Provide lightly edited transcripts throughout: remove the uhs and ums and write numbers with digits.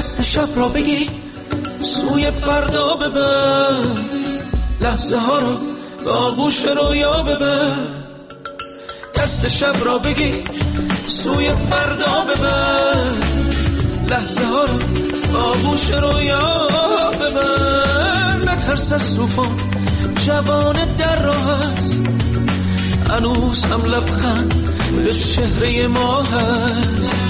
دست شب را بگی سوی فردا ببر، لحظه ها رو به آغوش رویا ببر. دست شب را بگی سوی فردا ببر، لحظه ها رو به آغوش رویا ببر. نترس از طوفان، جوان در راه است، هنوز هم لبخند به چهره ما هست.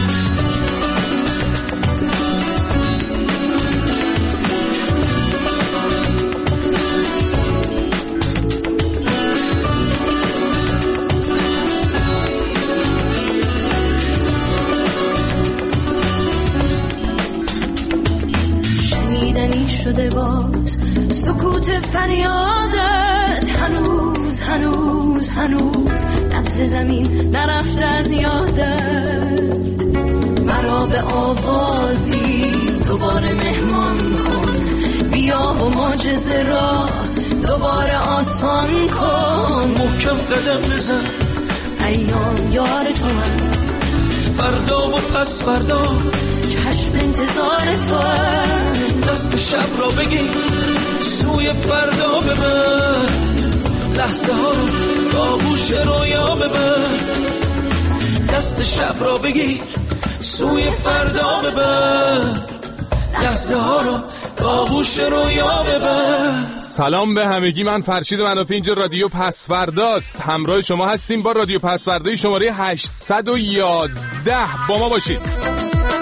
شنیدنی شده باز سکوت فریادت، هنوز هنوز هنوز نبض زمین نرفته از یادت. مرا به آوازی دوباره مهمان کن، بیا و معجزه را دوباره آسان کن. محکم قدم بزن، ایام یار تو هم، فردا و پس فردا چشم انتظار تو هم. دست شب را بگی سوی فردا ببر، لحظه ها رو به آغوش رویا ببر. دست شب را بگی سوی فردا ببر، لحظه ها رو به آغوش رویا ببر. سلام به همگی، من فرشید منافی، اینجا رادیو پسورداست. همراه شما هستیم با رادیو پسوردای شماره 811. با ما باشید.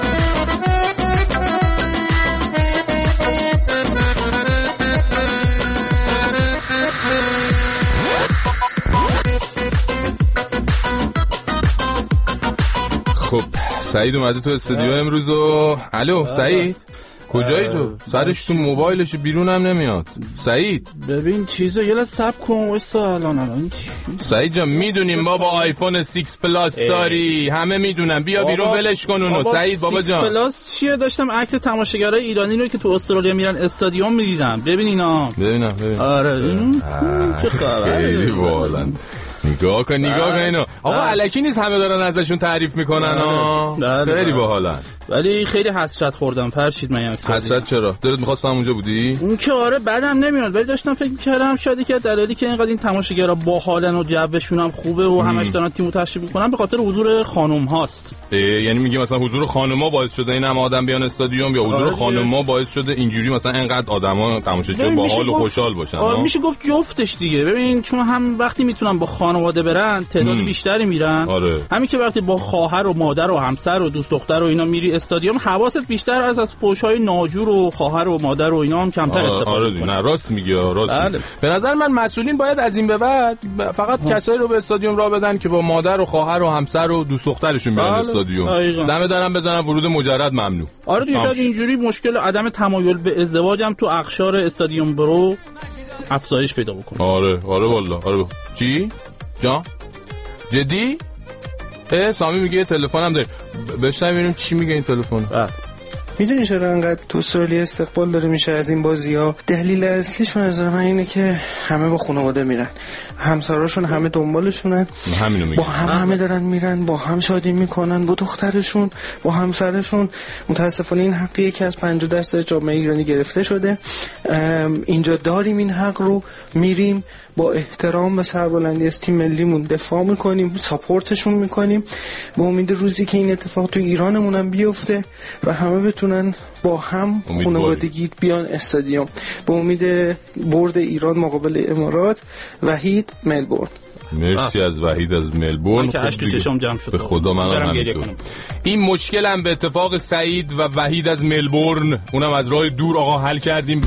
خب سعید اومده تو استودیو امروز و الو سعید کجایی تو؟ سرش تو موبایلش بیرون هم نمیاد. سعید ببین چیزا یه لحظه صبر کن واسه الان سعید جان میدونیم بابا آیفون 6 پلاس داری، همه میدونن، بیا بیرون ولش کن اونو. سعید بابا جان 6 پلاس چیه؟ داشتم عکس تماشاگرای ایرانی رو که تو استرالیا میرن استادیوم میدیدم. ببین اینا، ببینم آره چه خبره، خیلی باحالن. نگاه کن اینو. آقا الکی نیست همه دارن ازشون تعریف میکنن ها. خیلی باحالن. ولی خیلی حسرت خوردم فرشید. من حسرت چرا؟ دلت می‌خواست اونجا بودی؟ اون که آره بعدم نمیاد، ولی داشتم فکر می‌کردم شاید که دلیلی که اینقدر این تماشاگرها باحالن و جوشون هم خوبه و همش دارن تیمو تشریف می‌کنن به خاطر حضور خانم هاست. یعنی میگه مثلا حضور خانم‌ها باعث شده این هم آدم بیان استادیوم، یا حضور خانم‌ها باعث شده اینجوری مثلا اینقدر آدما تماشاچی باحال و خوشحال باشن؟ آره میشه گفت جفتش دیگه. ببین چون هم وقتی میتونن با خانواده برن تعداد بیشتری میرن. آره. همین که وقتی با خواهر و مادر و همسر و دوست دختر و اینا میری استادیوم، حواست بیشتر از فحش‌های ناجور و خواهر و مادر و اینا هم کمتر استفاده کنه. نه راست میگی، راست. به نظر من مسئولین باید از این به بعد فقط کسایی رو به استادیوم راه بدن که با مادر و خواهر و همسر و دوست دخترشون میرن استادیوم. دمه دارن بزنن ورود مجرد ممنوع. آره دیگه شاید اینجوری مشکل عدم تمایل به ازدواج هم تو اقشار استادیوم برو افزایش پیدا بکنه. آره والله. آره چی؟ جان؟ جدی؟ سامی میگه تلفنم داره. بشنویم ببینیم چی میگه این تلفن. میدونی چرا انقدر تو استرالیا استقبال داره میشه از این بازی‌ها؟ دلیل اصلیش به نظر من اینه که همه با خانواده میرن، همسراشون همه دنبالشونن، با همه دارن میرن، با هم شادی میکنن، با دخترشون، با همسرشون. متاسفانه این حقیه که از 50% جامعه ایرانی گرفته شده. اینجا داریم این حق رو، میریم با احترام و سربلندی از تیم ملیمون دفاع میکنیم، ساپورتشون میکنیم، با امید روزی که این اتفاق تو ایرانمون هم بیفته و همه بتونن با هم خانوادگی بیان استادیوم. با امید برد ایران مقابل امارات. وحید ملبورن. مرسی از وحید از ملبورن. که اشک چشم جمع شد. به خدا منم همینطور. این مشکلم به اتفاق سعید و وحید از ملبورن، اونم از راه دور آقا حل کردیم.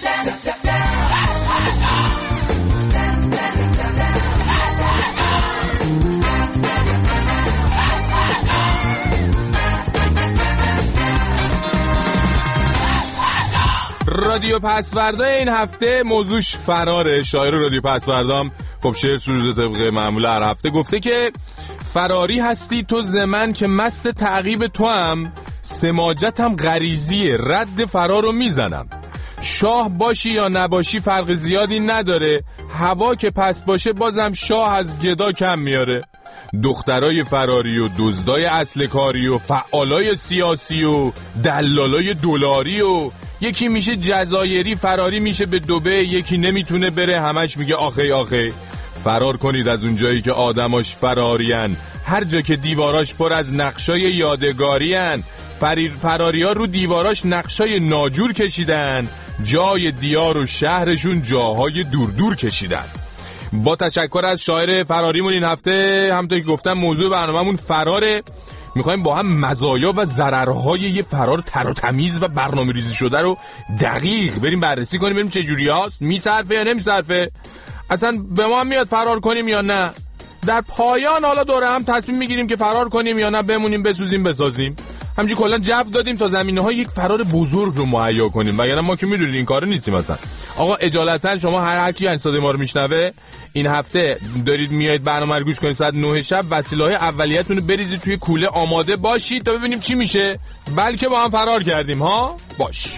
رادیو پسوردا این هفته موضوعش فراره. شاعر رادیو پسوردام خب شعر سروده طبق معمول هر هفته گفته که فراری هستی تو زمن که مست تعقیب تو هم، سماجتم غریزیه رد فرارو میزنم. شاه باشی یا نباشی فرق زیادی نداره، هوا که پس باشه بازم شاه از گدا کم میاره. دخترای فراری و دزدای اصل کاری و فعالای سیاسی و دلالای دلاری و یکی میشه جزایری فراری میشه به دبی، یکی نمیتونه بره همش میگه آخی آخی. فرار کنید از اون جایی که آدماش فرارین، هر جا که دیواراش پر از نقشای یادگارین. فراری ها رو دیواراش نقشای ناجور کشیدن، جای دیار و شهرشون جاهای دور دور کشیدن. با تشکر از شاعر فراریمون این هفته، همونطور که گفتم موضوع برنامه‌مون فراره. میخوایم با هم مزایا و ضررهای یه فرار تر و تمیز و برنامه‌ریزی شده رو دقیق بریم بررسی کنیم، بریم چه جوری هست، میصرفه یا نمیصرفه، اصلا به ما هم میاد فرار کنیم یا نه. در پایان حالا دوره هم تصمیم میگیریم که فرار کنیم یا نه، بمونیم بسوزیم بسازیم. همینجوری کلا جو دادیم تا زمینه‌های یک فرار بزرگ رو مهیا کنیم، وگرنه ما که میدونید این کارو نیستیم اصلا. آقا اجالتا شما هر کی این صدای ما رو میشنوه این هفته دارید میایید برنامه رو گوش کنید ساعت 9 شب، وسیله‌های اولیه‌تون رو بریزید توی کوله آماده باشید تا ببینیم چی میشه، بلکه با هم فرار کردیم ها. باش.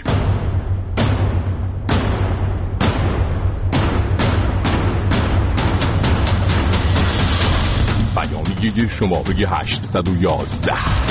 بیانیه شماره 811.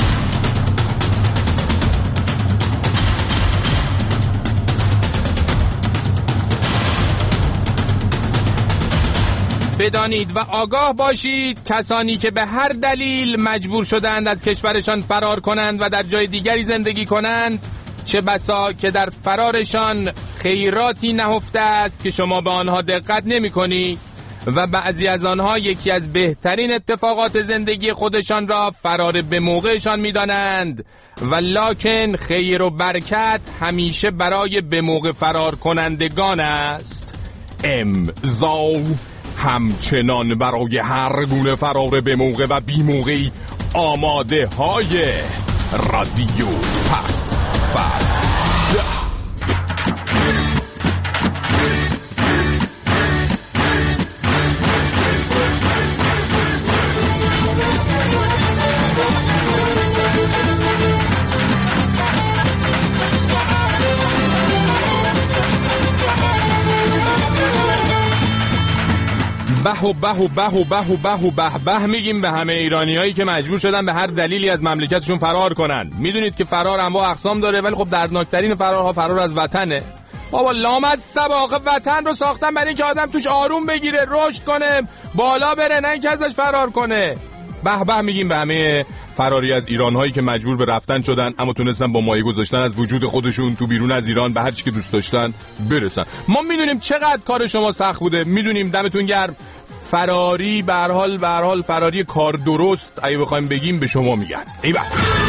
بدانید و آگاه باشید کسانی که به هر دلیل مجبور شدند از کشورشان فرار کنند و در جای دیگری زندگی کنند، چه بسا که در فرارشان خیراتی نهفته است که شما به آنها دقت نمی کنید و بعضی از آنها یکی از بهترین اتفاقات زندگی خودشان را فرار به موقعشان می دانند، ولکن خیر و برکت همیشه برای به موقع فرار کنندگان است. امضا همچنان برای هر گونه فرار به موقع و بی موقعی آماده های رادیو پسورده. به میگیم به همه ایرانیایی که مجبور شدن به هر دلیلی از مملکتشون فرار کنن. میدونید که فرار انواع اقسام داره، ولی خب دردناکترین فرارها فرار از وطنه. بابا لامد سباق وطن رو ساختن برای اینکه آدم توش آروم بگیره، رشد کنه، بالا بره، نه اینکه ازش فرار کنه. به میگیم به همه فراری از ایران‌هایی که مجبور به رفتن شدن اما تونستن با مایه گذاشتن از وجود خودشون تو بیرون از ایران به هر چی که دوست داشتن برسن. ما میدونیم چقدر کار شما سخت بوده، میدونیم، دمتون گرم. فراری به هر حال فراری کار درست اگه بخوایم بگیم به شما میگن. ایول.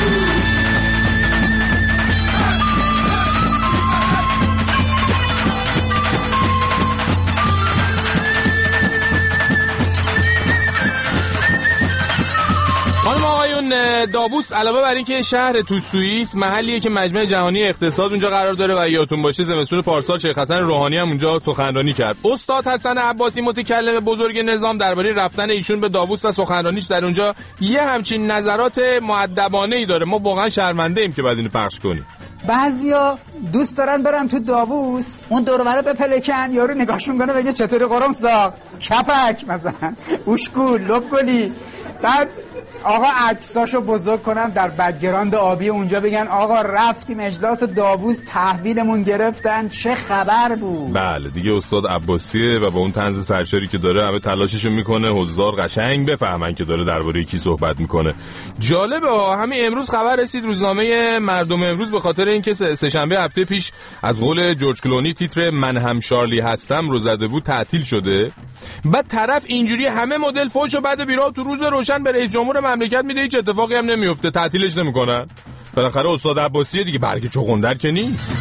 خانم آقایون، داووس علاوه بر اینکه شهر تو سوئیس محلیه که مجمع جهانی اقتصاد اونجا قرار داره و یادتون باشه زمستون پارسال شیخ حسن روحانی هم اونجا سخنرانی کرد. استاد حسن عباسی متکلم بزرگ نظام درباره رفتن ایشون به داووس و سخنرانیش در اونجا یه همچین نظرات مؤدبانه‌ای داره. ما واقعا شرمنده ایم که بعد اینو پخش کنیم. بعضیا دوست دارن برن تو داووس اون دور و بر بپلکن، یارو نگاهشون کنه بگه چطوری قرم ساخت، کپک مثلا، اوشگول، لبگلی. بعد آقا عکساشو بزرگ کنن در بک‌گراند آبی اونجا، بگن آقا رفتیم اجلاس داووس تحویلمون گرفتن، چه خبر بود. بله دیگه استاد عباسیه و با اون طنز سرشاری که داره همه تلاششو میکنه حضار قشنگ بفهمن که داره درباره کی صحبت میکنه. جالبه همین امروز خبر رسید روزنامه مردم امروز به خاطر اینکه سه‌شنبه هفته پیش از قول جورج کلونی تیتر من هم شارلی هستم رو زده بود تعطیل شده. بعد طرف اینجوری همه مدل فوشو بعد بیرا تو روز روشن به رئیس جمهور مملکت میده، هیچ اتفاقی هم نمیفته، تعطیلش نمیکنن. بالاخره استاد عباسیه دیگه، برگ چغندر که نیست.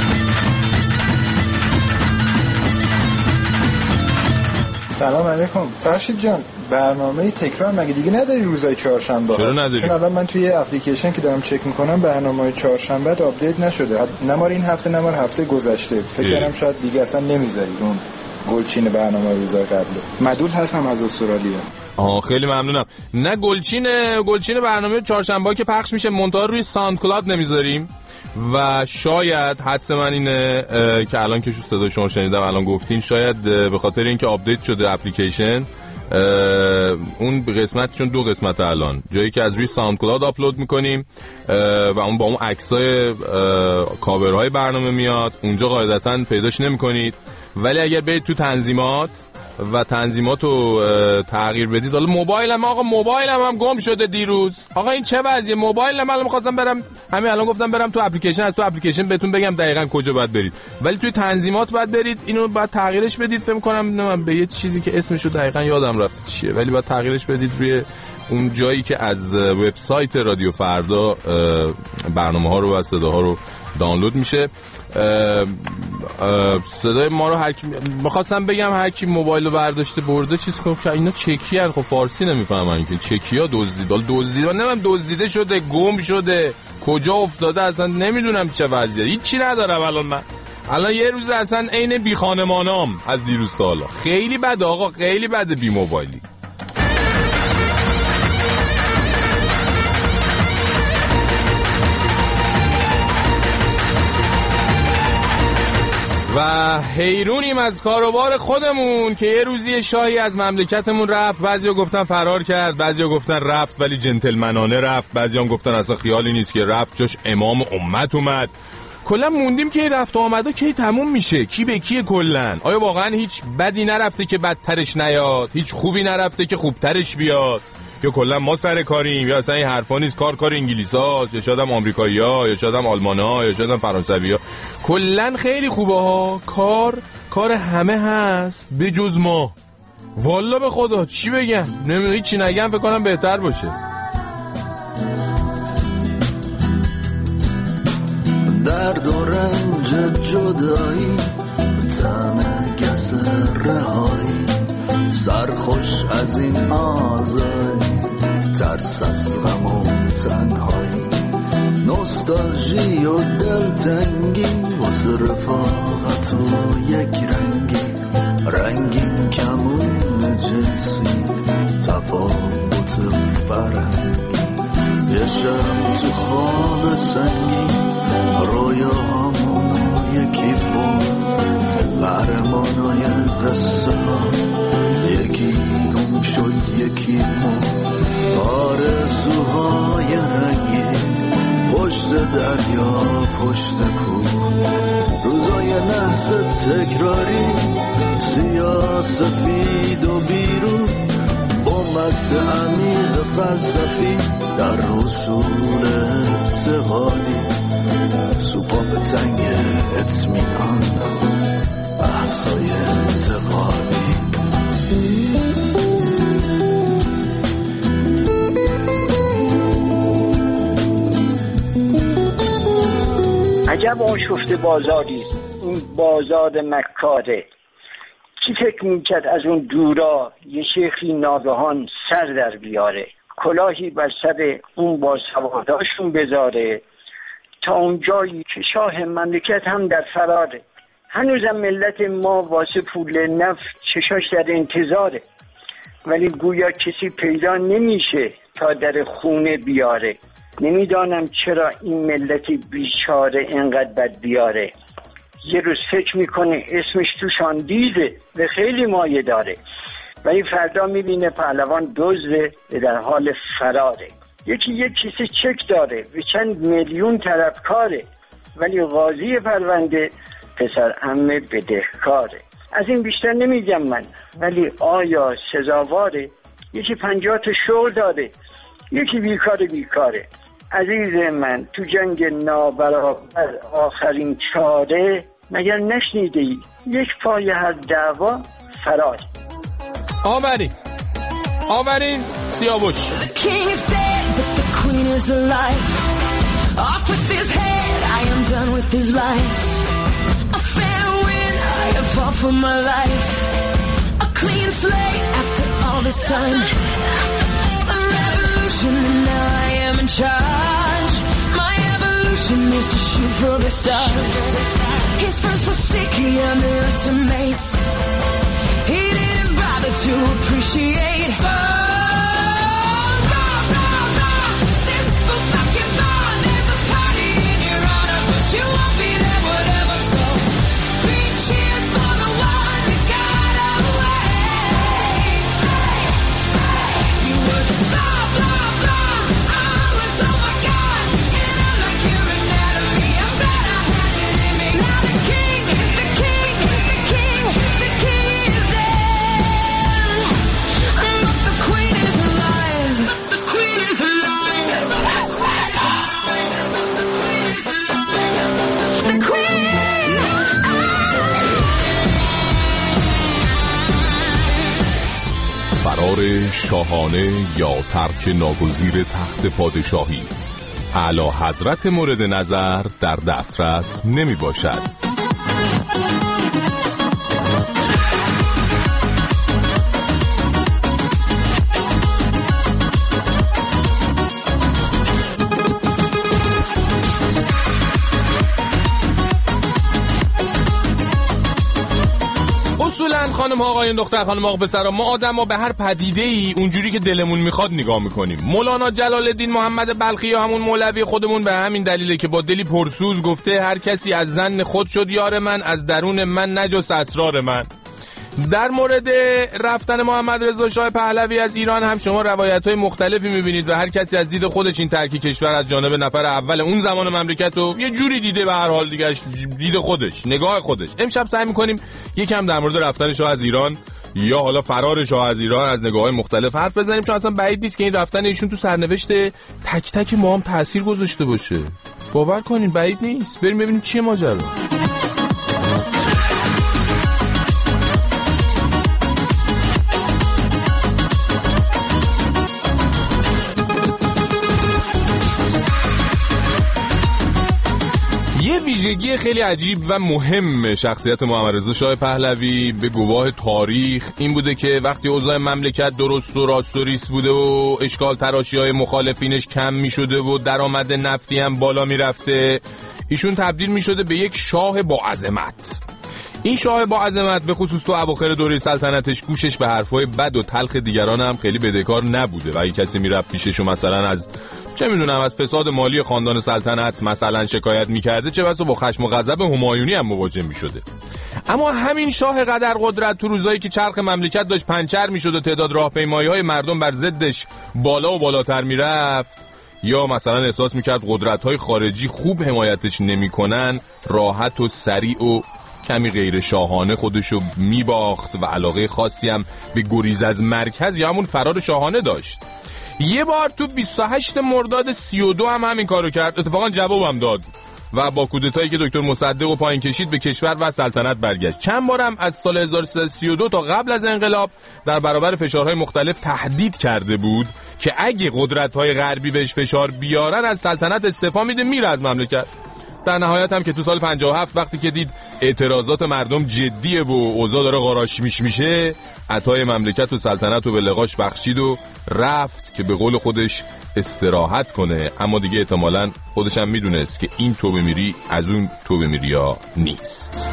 سلام علیکم. فرشید جان، برنامه تکرار مگه دیگه نداری روزای چهارشنبه؟ چرا نداری؟ چون الان من توی اپلیکیشن که دارم چک میکنم برنامه چهارشنبه آپدیت نشده، نمار این هفته نمار هفته گذشته. فکر کردم شاید دیگه اصلا نمیذاری اون گلچین برنامه روزای قبل. مدول هستم از استرالیا. خیلی ممنونم. نه گلچین برنامه چهارشنبه که پخش میشه منتها روی ساوند کلاود نمیذاریم و شاید حدس من اینه که الان که صدای شما شنیدم الان گفتین شاید به خاطر اینکه آپدیت شده اپلیکیشن اون قسمت، چون 2 قسمت الان، جایی که از روی ساوند کلاود آپلود میکنیم و اون با اون عکسای کاورهای برنامه میاد، اونجا قاعدتا پیداش نمیکنید، ولی اگر برید تو تنظیمات و تنظیماتو تغییر بدید. حالا موبایلم هم گم شده دیروز. آقا این چه وضعیه؟ موبایلم الان می‌خواستم برم، همین الان گفتم برم تو اپلیکیشن، از تو اپلیکیشن بهتون بگم دقیقاً کجا باید برید، ولی توی تنظیمات باید برید، اینو باید تغییرش بدید. فکر کنم به یه چیزی که اسمشو دقیقاً یادم رفت چیه، ولی باید تغییرش بدید روی اون جایی که از وبسایت رادیو فردا برنامه‌ها رو و صداها رو دانلود میشه. صدای ما رو می‌خواستم بگم هر کی موبایل رو برداشته برده چیز کنه که اینا چکی ان، خب فارسی نمیفهمن که چکی‌ها دزدیده، نمیدونم دزدیده شده، گم شده، کجا افتاده، اصلا نمیدونم چه وضعیه، هیچی ندارم الان یه روز اصلا عین بی خانمانام از دیروز تا حالا. خیلی بده آقا، خیلی بده بی موبایلی. و حیرونیم از کاروبار خودمون که یه روزی شاهی از مملکتمون رفت. بعضیا گفتن فرار کرد، بعضیا گفتن رفت ولی جنتلمنانه رفت، بعضیا هم گفتن اصلا خیالی نیست که رفت، جاش امام امت اومد. کلا موندیم که رفت و آمده کی تموم میشه، کی به کیه کلا. آیا واقعا هیچ بدی نرفته که بدترش نیاد، هیچ خوبی نرفته که خوبترش بیاد، یا کلا ما سر کاریم، یا اصلا این حرفا نیست، کار انگلیساست، یا شاید هم آمریکایی‌ها، یا شاید هم آلمان‌ها، یا شاید هم فرانسوی‌ها. کلا خیلی خوبه ها، کار همه هست به جز ما. والا به خدا چی بگم، نمیدونم، چی نگم، فکر کنم بهتر باشه. درد و رنج جدایی، طعم گس رهایی، سرخوش از این آزاری، ترس از غم و تنهایی، نوستالژی و دلتنگی، واسه رفاقت و یک رنگی، رنگین کمون جنسی، تفاوت فرهنگی، یه شب تو خواب سنگی، رویاهامون یکی بود، قهرمانای قصه ها یکی گم شد یکی مرد، آرزوهای رنگی پشت دریا پشت کوه، روزای نحس تکراری، سیاه سفید و بیرون، با مست عمیق فلسفی در رسول اعتقادی، سوپاپ تنگ اطمینان، بحثای انتقادی. عجب آشفته بازاری، این بازار مکاره. کی فکر میکرد از اون دورا یه شیخی ناگهان سر در بیاره، کلاهی بر سر اون باسواداشون بذاره، تا اون جایی که شاه مملکت هم در فراره. هنوزم ملت ما واسه پول نفت چشاش در انتظاره، ولی گویا کسی پیدا نمیشه تا در خونه بیاره. نمیدانم چرا این ملت بیچاره انقدر بد بیاره. یه روز فکر میکنه اسمش تو شاندیزه و خیلی مایه داره، ولی فردا میبینه پهلوان دزده و در حال فراره. یکی یک کیسه چک داره و چند میلیون طلبکاره، ولی قاضی پرونده پسر عمه بدهکاره. از این بیشتر نمیگم من، ولی آیا سزاواره؟ یکی 50 تا شغل داره، یکی بیکاره. عزیز من، تو جنگ نابرابر آخرین چاره، مگر نشنیده ای یک پای هر دعوا فرار. آورین سیاوش. The king is dead, but the queen is alive. Off with his head, I am done with his lies. A fair win, I have fought for my life. A clean slate after all this time. A revolution, and now I am in charge. My evolution is to shoot for the stars. His first was sticky, underestimates. He didn't bother to appreciate. You won't be there, whatever, so three cheers for the one that got away. شاهانه یا ترک ناگزیر تخت پادشاهی، اعلی حضرت مورد نظر در دسترس نمی باشد. خانم ها آقایان دختر خانم آقا پسرا، ما آدم‌ها به هر پدیده‌ای اونجوری که دلمون میخواد نگاه میکنیم. مولانا جلال الدین محمد بلخی یا همون مولوی خودمون به همین دلیله که با دلی پرسوز گفته هر کسی از ظن خود شد یار من، از درون من نجست اسرار من. در مورد رفتن محمد رضا شاه پهلوی از ایران هم شما روایت‌های مختلفی می‌بینید و هر کسی از دید خودش این ترک کشور از جانب نفر اول اون زمان مملکت رو یه جوری دیده، به هر حال دیگه دید خودش، نگاه خودش. امشب سعی می‌کنیم یکم در مورد رفتن شاه از ایران یا حالا فرار شاه از ایران از نگاه‌های مختلف حرف بزنیم، چون اصلا بعید نیست که این رفتن ایشون تو سرنوشت تک تک ما هم تأثیر گذاشته باشه. باور کنین بعید نیست. بریم ببینیم چیه ماجرا. ویژگی خیلی عجیب و مهم شخصیت محمد رضا شاه پهلوی به گواه تاریخ این بوده که وقتی اوضاع مملکت درست و راست و ریس بوده و اشکال تراشی‌های مخالفینش کم می‌شده و درآمد نفتی هم بالا می‌رفته، ایشون تبدیل می‌شده به یک شاه با عظمت. این شاه با عظمت به خصوص تو اواخر دوره سلطنتش گوشش به حرفای بد و تلخ دیگران هم خیلی بدهکار نبوده و اگه کسی میرفت پیشش و مثلا از چه میدونم از فساد مالی خاندان سلطنت مثلا شکایت میکرده، چه بسا با خشم و غضب همایونی هم مواجه میشده. اما همین شاه قدر قدرت تو روزایی که چرخ مملکت داشت پنچر میشد و تعداد راهپیمایی‌های مردم بر ضدش بالا و بالاتر میرفت، یا مثلا احساس میکرد قدرت‌های خارجی خوب حمایتش نمیکنن، راحت و سریع و کمی غیر شاهانه خودشو میباخت و علاقه خاصی هم به گریز از مرکز یا همون فرار شاهانه داشت. یه بار تو 28 مرداد 32 هم همین کارو کرد، اتفاقا جوابم داد و با کودتایی که دکتر مصدق و پایین کشید به کشور و سلطنت برگشت. چند بارم از سال 1332 تا قبل از انقلاب در برابر فشارهای مختلف تهدید کرده بود که اگه قدرت‌های غربی بهش فشار بیارن از سلطنت استعفا میده، میره از مملکت. در نهایت هم که تو سال 57 وقتی که دید اعتراضات مردم جدیه و اوضاع داره قاراش میشه، عطای مملکت و سلطنت رو به لقاش بخشید و رفت که به قول خودش استراحت کنه. اما دیگه احتمالاً خودش هم میدونست که این توبه میری از اون توبه میری ها نیست.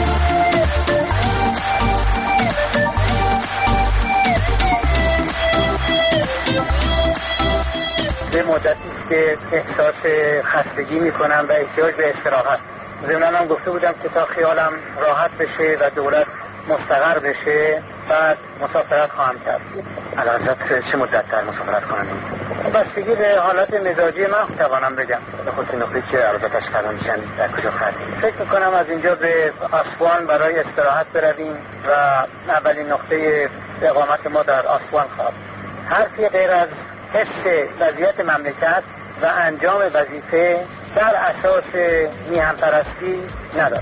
به مدتی که احساس خستگی میکنم و احتیاج به استراحت. ضمناً هم گفته بودم که تا خیالم راحت بشه و دولت مستقر بشه بعد مسافرت خواهم کرد. البته چه مدت تر مسافرت خواهم کرد؟ بستگی به حالت مزاجی من توانم بگم. به خصوص نقطه‌ای که البته اشتغال میشن در کجا خواهیم. فکر میکنم از اینجا به آسوان برای استراحت برویم و اولین نقطه اقامت ما در آسوان خواهد. حرفی غیر از حفظ وضعیت مملکت و انجام وظیفه در اساس میهن‌پرستی ندارم.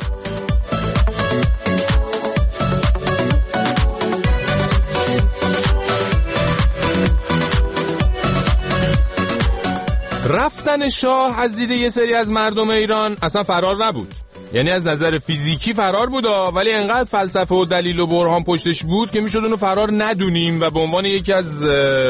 رفتن شاه از دید یه سری از مردم ایران اصلا فرار نبود. یعنی از نظر فیزیکی فرار بود، ولی انقدر فلسفه و دلیل و برهان پشتش بود که میشد اونو فرار ندونیم و به عنوان یکی از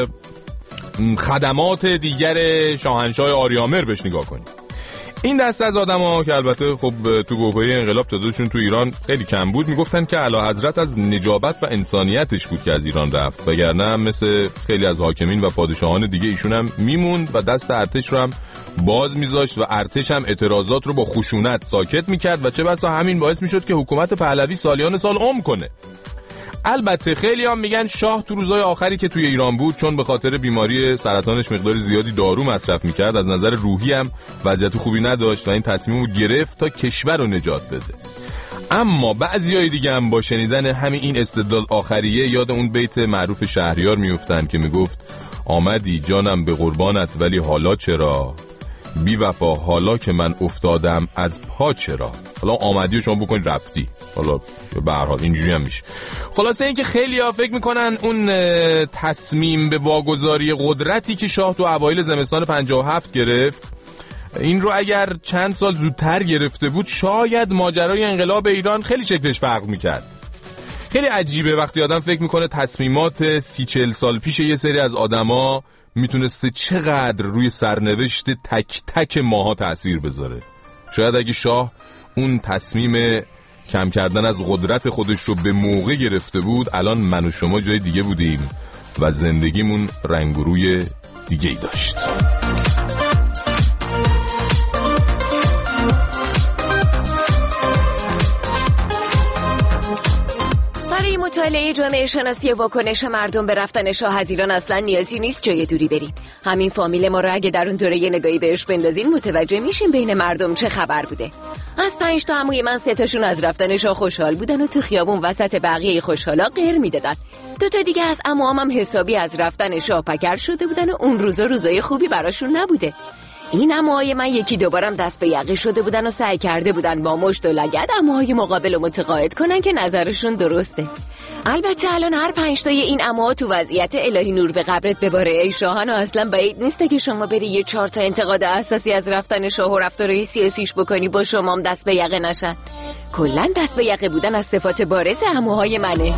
خدمات دیگر شاهنشاه آریامر بهش نگاه کنیم. این دسته از آدم‌ها که البته خب تو بحبوحه انقلاب تعدادشون تو ایران خیلی کم بود، میگفتن که اعلی حضرت از نجابت و انسانیتش بود که از ایران رفت، وگرنه مثل خیلی از حاکمین و پادشاهان دیگه ایشون هم میموند و دست ارتش رو هم باز میذاشت و ارتش هم اعتراضات رو با خشونت ساکت میکرد و چه بسا همین باعث میشد که حکومت پهلوی سالیان سال عمر کنه. البته خیلی هم میگن شاه تو روزهای آخری که توی ایران بود، چون به خاطر بیماری سرطانش مقدار زیادی دارو مصرف میکرد، از نظر روحی هم وضعیت خوبی نداشت و این تصمیم رو گرفت تا کشور رو نجات بده. اما بعضیای دیگه هم با شنیدن همین این استدلال آخریه یاد اون بیت معروف شهریار میفتن که میگفت آمدی جانم به قربانت ولی حالا چرا، بی وفا حالا که من افتادم از پا چرا. حالا آمدی و شما بکنید رفتی، حالا به هر حال اینجوری هم میشه. خلاصه این که خیلی‌ها فکر میکنن اون تصمیم به واگذاری قدرتی که شاه تو اوایل زمستان 57 گرفت، این رو اگر چند سال زودتر گرفته بود شاید ماجرای انقلاب ایران خیلی شکلش فرق میکرد. خیلی عجیبه وقتی آدم فکر میکنه تصمیمات 30-40 سال پیش یه سری از آدما میتونسته چقدر روی سرنوشت تک تک ماها تأثیر بذاره. شاید اگه شاه اون تصمیم کم کردن از قدرت خودش رو به موقع گرفته بود، الان من و شما جای دیگه بودیم و زندگیمون رنگ و روی دیگه ای داشت. برای مطالعه جامعه شناسی واکنش مردم به رفتن شاه از ایران اصلا نیازی نیست جای دوری برین. همین فامیل ما رو اگه در اون دوره یه نگاهی بهش بندازین متوجه میشین بین مردم چه خبر بوده. از 5 تا عموی من 3 تاشون از رفتن شاه خوشحال بودن و تو خیابون وسط بقیه خوشحالا غر میدادن. 2 تا دیگه از عموام هم حسابی از رفتن شاه پکر شده بودن و اون روزای خوبی براشون نبوده. این عموهای من یکی دوبارم دست به یقه شده بودن و سعی کرده بودن با مشت و لگد عموهای مقابل رو متقاعد کنن که نظرشون درسته. البته الان هر 5 تای این عموها تو وضعیت الهی نور به قبرت بباره ای شاهان و اصلا بعید نیسته که شما بری یه 4 تا انتقاد اساسی از رفتن شاه و رفتارهای سیاسیش بکنی با شمام دست به یقه نشن. کلا دست به یقه بودن از صفات بارز عموهای منه.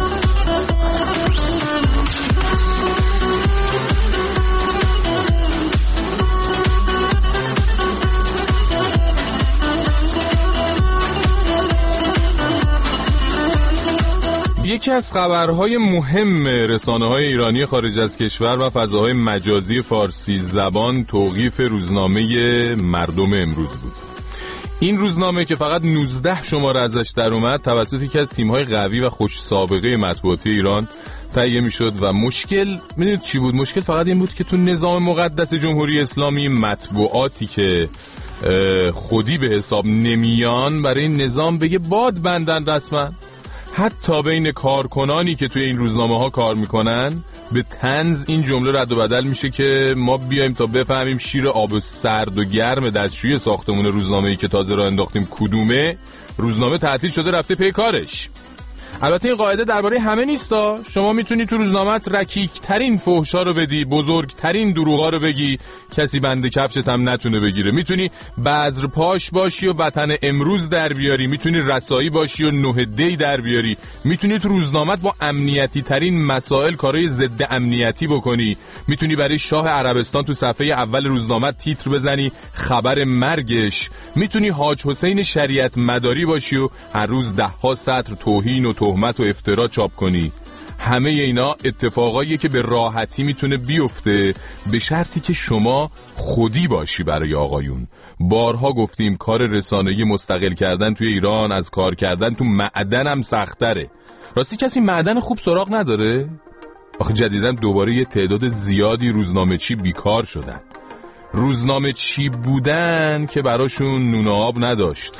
یکی از خبرهای مهم رسانه‌های ایرانی خارج از کشور و فضاهای مجازی فارسی زبان توقیف روزنامه مردم امروز بود. این روزنامه که فقط 19 شماره ازش در اومد توسط یکی از تیم‌های قوی و خوش سابقه مطبوعاتی ایران تهیه می‌شد و مشکل می‌دونید چی بود؟ مشکل فقط این بود که تو نظام مقدس جمهوری اسلامی مطبوعاتی که خودی به حساب نمیان برای این نظام بگه باد بندن رسما. حتی بین کارکنانی که توی این روزنامه ها کار میکنن به طنز این جمله رد و بدل میشه که ما بیایم تا بفهمیم شیر آب سرد و گرم دستشویی ساختمون روزنامه‌ای که تازه راه انداختیم کدومه، روزنامه تعطیل شده رفته پی کارش. البته این قاعده درباره همه نیستا. شما میتونی تو روزنامه‌ت رکیک ترین فحشا رو بدی، بزرگترین دروغا رو بگی، کسی بند کفشت هم نتونه بگیره. میتونی بذر پاش باشی و وطن امروز در بیاری، میتونی رسایی باشی و 9 دی در بیاری، میتونی تو روزنامه‌ت با امنیتی ترین مسائل کارهای ضد امنیتی بکنی، میتونی برای شاه عربستان تو صفحه اول روزنامه‌ت تیتر بزنی خبر مرگش، میتونی حاج حسین شریعت مداری باشی و هر روز 10 سطر توهین و تهمت و افترا چاپ کنی. همه اینا اتفاقاییه که به راحتی میتونه بیفته به شرطی که شما خودی باشی. برای آقایون بارها گفتیم کار رسانه‌ای مستقل کردن توی ایران از کار کردن تو معدن هم سخت‌تره. راستی کسی معدن خوب سراغ نداره؟ آخه جدیداً دوباره یه تعداد زیادی روزنامه چی بیکار شدن. روزنامه چی بودن که براشون نون آب نداشت.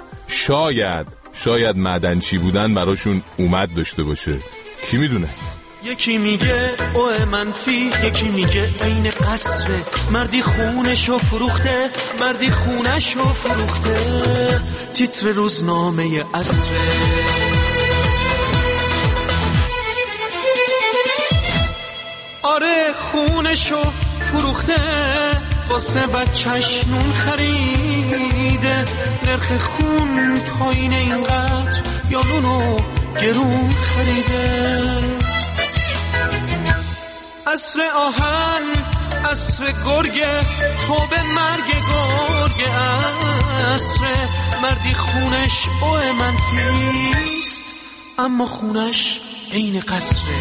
شاید معدنچی بودن براشون اومد داشته باشه، کی میدونه. یکی میگه اوه منفی، یکی میگه عین قصره، مردی خونشو فروخته، مردی خونشو فروخته، تیتر روزنامه عصره. آره خونشو فروخته، واسه بچه‌ش نون خریده، نرخ خون پایین اینقدر یا نونو گرون خریده. عصر آهن، عصر گرگه، توبه مرگ گرگه، عصر مردی خونش اوه منفیست اما خونش عین قصره.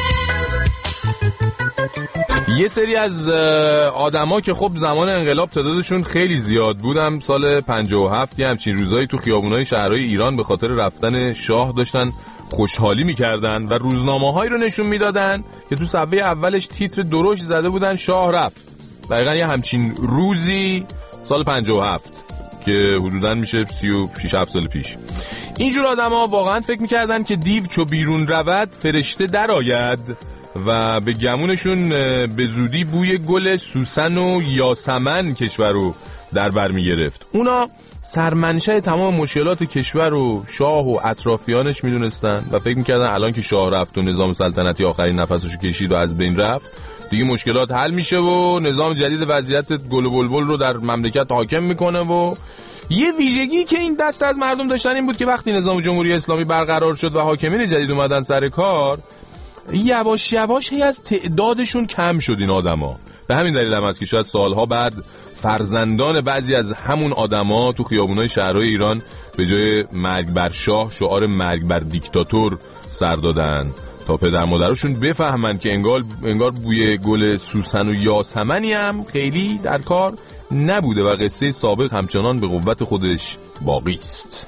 یه سری از آدما که خب زمان انقلاب تعدادشون خیلی زیاد بودم، سال 57 یه همچین روزایی تو خیابونای شهرهای ایران به خاطر رفتن شاه داشتن خوشحالی میکردن و روزنامه‌هایی رو نشون میدادن که تو صفحه اولش تیتر درشت زده بودن شاه رفت. دقیقاً یه همچین روزی سال 57 که حدوداً میشه 36-7 سال پیش. اینجور آدما واقعاً فکر میکردن که دیو چو بیرون رود فرشته در آید و به گمونشون به زودی بوی گل سوسن و یاسمن کشور رو در بر می‌گرفت. اونا سرمنشأ تمام مشکلات کشور رو شاه و اطرافیانش میدونستن و فکر میکردن الان که شاه رفت و نظام سلطنتی آخرین نفسشو کشید و از بین رفت دیگه مشکلات حل میشه و نظام جدید وضعیت گل و بلبل رو در مملکت حاکم میکنه. و یه ویژگی که این دست از مردم داشتن این بود که وقتی نظام جمهوری اسلامی برقرار شد و حاکمین جدید اومدن سر کار، یواش یواش هی از تعدادشون کم شد این آدما. به همین دلیل هم است که شاید سالها بعد فرزندان بعضی از همون آدما تو خیابونای شهرهای ایران به جای مرگ بر شاه شعار مرگ بر دیکتاتور سر دادن تا پدر مادرشون بفهمن که انگار بوی گل سوسن و یاسمنی هم خیلی در کار نبوده و قصه سابق همچنان به قوت خودش باقی است.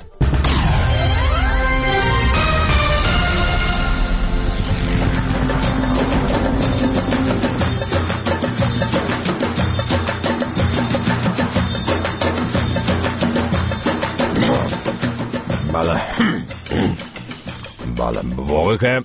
بله واقعی که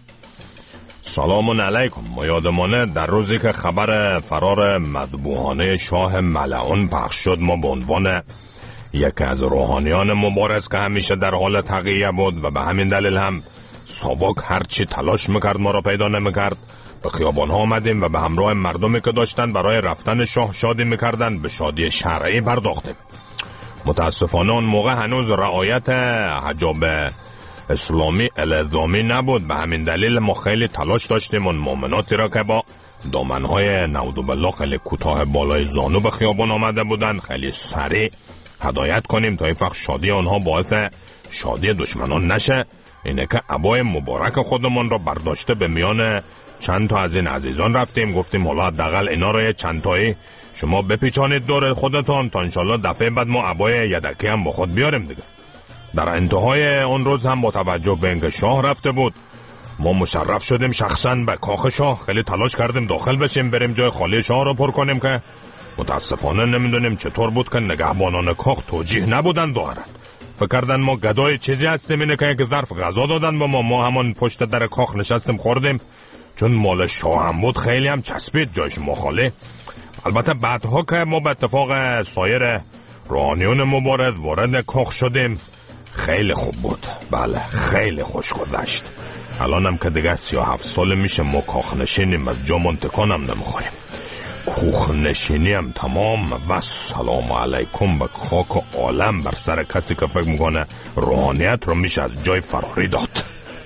سلام علیکم. ما یادمانه در روزی که خبر فرار مذبوحانه شاه ملعون پخش شد ما به عنوان یکی از روحانیان مبارز که همیشه در حال تقیه بود و به همین دلیل هم ساواک هرچی تلاش میکرد ما را پیدا نمیکرد به خیابان ها آمدیم و به همراه مردمی که داشتن برای رفتن شاه شادی میکردن به شادی شرعی پرداختیم. متاسفانه اون موقع هنوز رعایت حجاب اسلامی الزامی نبود، به همین دلیل ما خیلی تلاش داشتیم اون مؤمناتی را که با دامنهای نعوذ بالله خیلی کوتاه بالای زانو به خیابان آمده بودن خیلی سریع هدایت کنیم تا این وقت شادی آنها باعث شادی دشمنان نشه. اینه که عبای مبارک خودمون را برداشته به میان چند تا از این عزیزان رفتیم، گفتیم حالا حداقل اینا را چند تایی شما بپیچانید دور خودتان تا انشالله دفعه بعد ما عبای یدکی هم با خود بیاریم دیگه. در انتهای اون روز هم با توجه به اینکه شاه رفته بود ما مشرف شدیم شخصا به کاخ شاه، خیلی تلاش کردیم داخل بشیم بریم جای خالی شاه رو پر کنیم که متاسفانه نمیدونیم چطور بود که نگهبانان کاخ توجیه نبودن ظاهرا فکر کردن ما گدای چیزی هستیم، اینه که یک ظرف غذا دادن با ما همون پشت در کاخ نشستیم خوردیم. چون مال شاه هم بود خیلی هم چسبید جایش مخاله. البته بعدها که ما به اتفاق سایر روحانیون مبارز وارد کاخ شدیم خیلی خوب بود، بله خیلی خوش گذشت. الان هم که دیگه 37 سال میشه ما کاخ نشینیم، از جامون تکان هم نمیخوریم، کوخ نشینی هم تمام و سلام علیکم به خاک عالم بر سر کسی که فکر میکنه روحانیت رو میشه از جای فراری داد.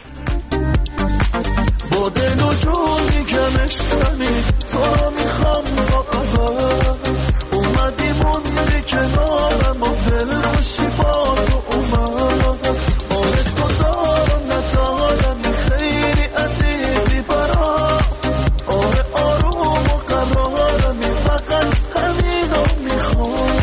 با دل و جون میکنشتنی تو رو میخوام تا قدر اومدی موندی کنارم و دل خوشی با تو اومد آره تو دارم ندارم خیلی عزیزی برام آره آروم و قرارم فقط همین رو میخوام.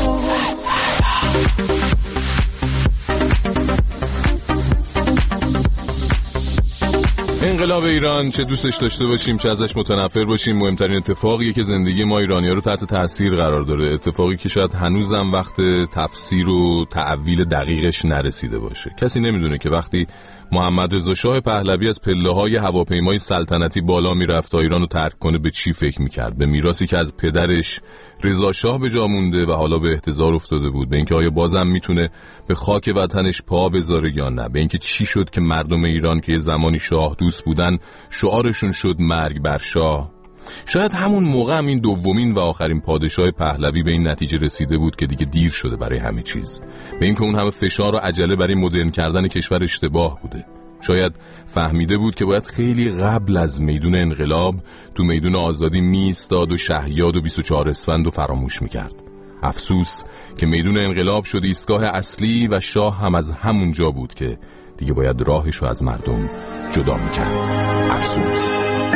انقلاب ایران چه دوستش داشته باشیم چه ازش متنفر باشیم مهمترین اتفاقیه که زندگی ما ایرانی‌ها رو تحت تاثیر قرار داره، اتفاقی که شاید هنوزم وقت تفسیر و تعویل دقیقش نرسیده باشه. کسی نمیدونه که وقتی محمد رضا شاه پهلوی از پله‌های هواپیمای سلطنتی بالا میرفت تا ایران رو ترک کنه به چی فکر میکرد، به میراثی که از پدرش رضا شاه به جا مونده و حالا به احتضار افتاده بود، به اینکه آیا بازم میتونه به خاک وطنش پا بذاره یا نه، به اینکه چی شد که مردم ایران که یه زمانی شاه دوست بودن شعارشون شد مرگ بر شاه. شاید همون موقع هم این دومین و آخرین پادشاه پهلوی به این نتیجه رسیده بود که دیگه دیر شده برای همه چیز، به اینکه اون همه فشار و عجله برای مدرن کردن کشور اشتباه بوده. شاید فهمیده بود که باید خیلی قبل از میدون انقلاب تو میدون آزادی میستاد و شهیاد و 24 اسفند و فراموش میکرد. افسوس که میدون انقلاب شد ایستگاه اصلی و شاه هم از همون جا بود که دیگه باید راهش رو از مردم جدا میکرد. افسوس.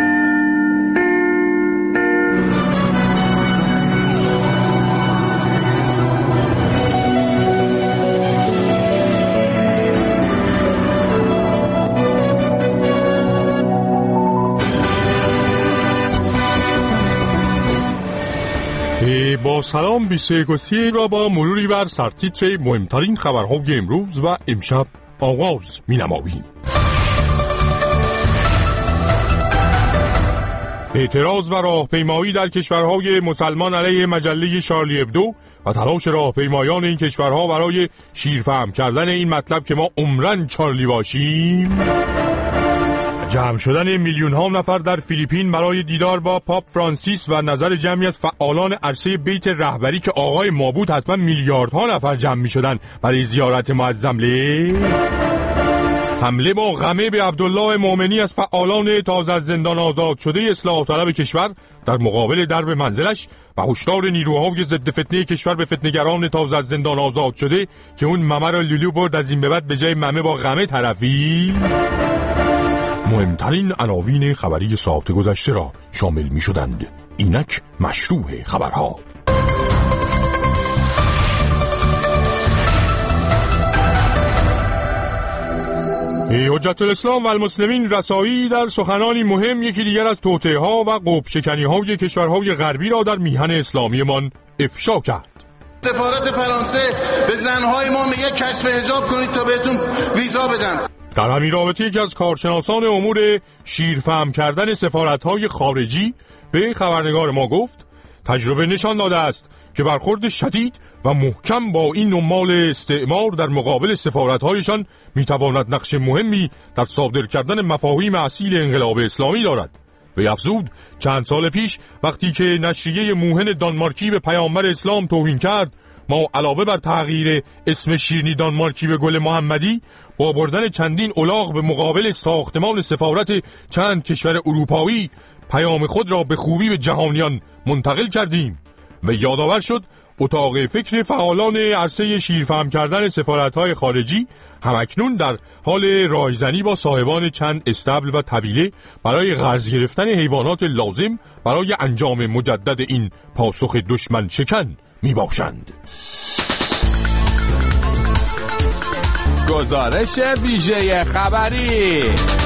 با سلام 21 را با مروری بر سرتیتر مهمترین خبرهای امروز و امشب آغاز می‌نماییم. اعتراض و راهپیمایی در کشورهای مسلمان علیه مجله شارلی ابدو و تلاش راهپیمایان این کشورها برای شیرفهم کردن این مطلب که ما عمرن چارلی باشیم. جمع شدن میلیون ها نفر در فیلیپین برای دیدار با پاپ فرانسیس و نظر جمعی از فعالان عرصه بیت رهبری که آقای ما بود حتما میلیاردها نفر جمع می شدن برای زیارت معظم لی. حمله با غمه به عبدالله مومنی از فعالان تازه از زندان آزاد شده اصلاح طلب کشور در مقابل درب منزلش و هشدار نیروهای ضد فتنه کشور به فتنه‌گران تازه از زندان آزاد شده که اون ممه را لولو برد از این به بعد به جای ممه با غمه طرفی. مهمترین عناوین خبری ساعت گذشته را شامل می شدند. اینک مشروع خبرها. حجت الاسلام و المسلمین رسایی در سخنانی مهم یکی دیگر از توطئه‌ها و قطب‌شکنی‌های کشورهای غربی را در میهن اسلامیمان افشا کرد. سفارت فرانسه به زنهای ما میگه کشف حجاب کنید تا بهتون ویزا بدن. در همین رابطه یکی از کارشناسان امور شیرفهم کردن سفارت‌های خارجی به خبرنگار ما گفت تجربه نشان داده است که برخورد شدید و محکم با این نمال استعمار در مقابل سفارت‌هایشان میتواند نقش مهمی در صادر کردن مفاهیم اصیل انقلاب اسلامی دارد. و افزود چند سال پیش وقتی که نشریه موهن دانمارکی به پیامبر اسلام توهین کرد، ما علاوه بر تغییر اسم شیرینی دانمارکی به گل محمدی با بردن چندین الاغ به مقابل ساختمان سفارت چند کشور اروپایی پیام خود را به خوبی به جهانیان منتقل کردیم. و یادآور شد اتاق فکر فعالان عرصه شیرفهم کردن سفارت‌های خارجی همکنون در حال رایزنی با صاحبان چند استبل و طویله برای قرض گرفتن حیوانات لازم برای انجام مجدد این پاسخ دشمن شکن می باشند. گزارش ویژه خبری.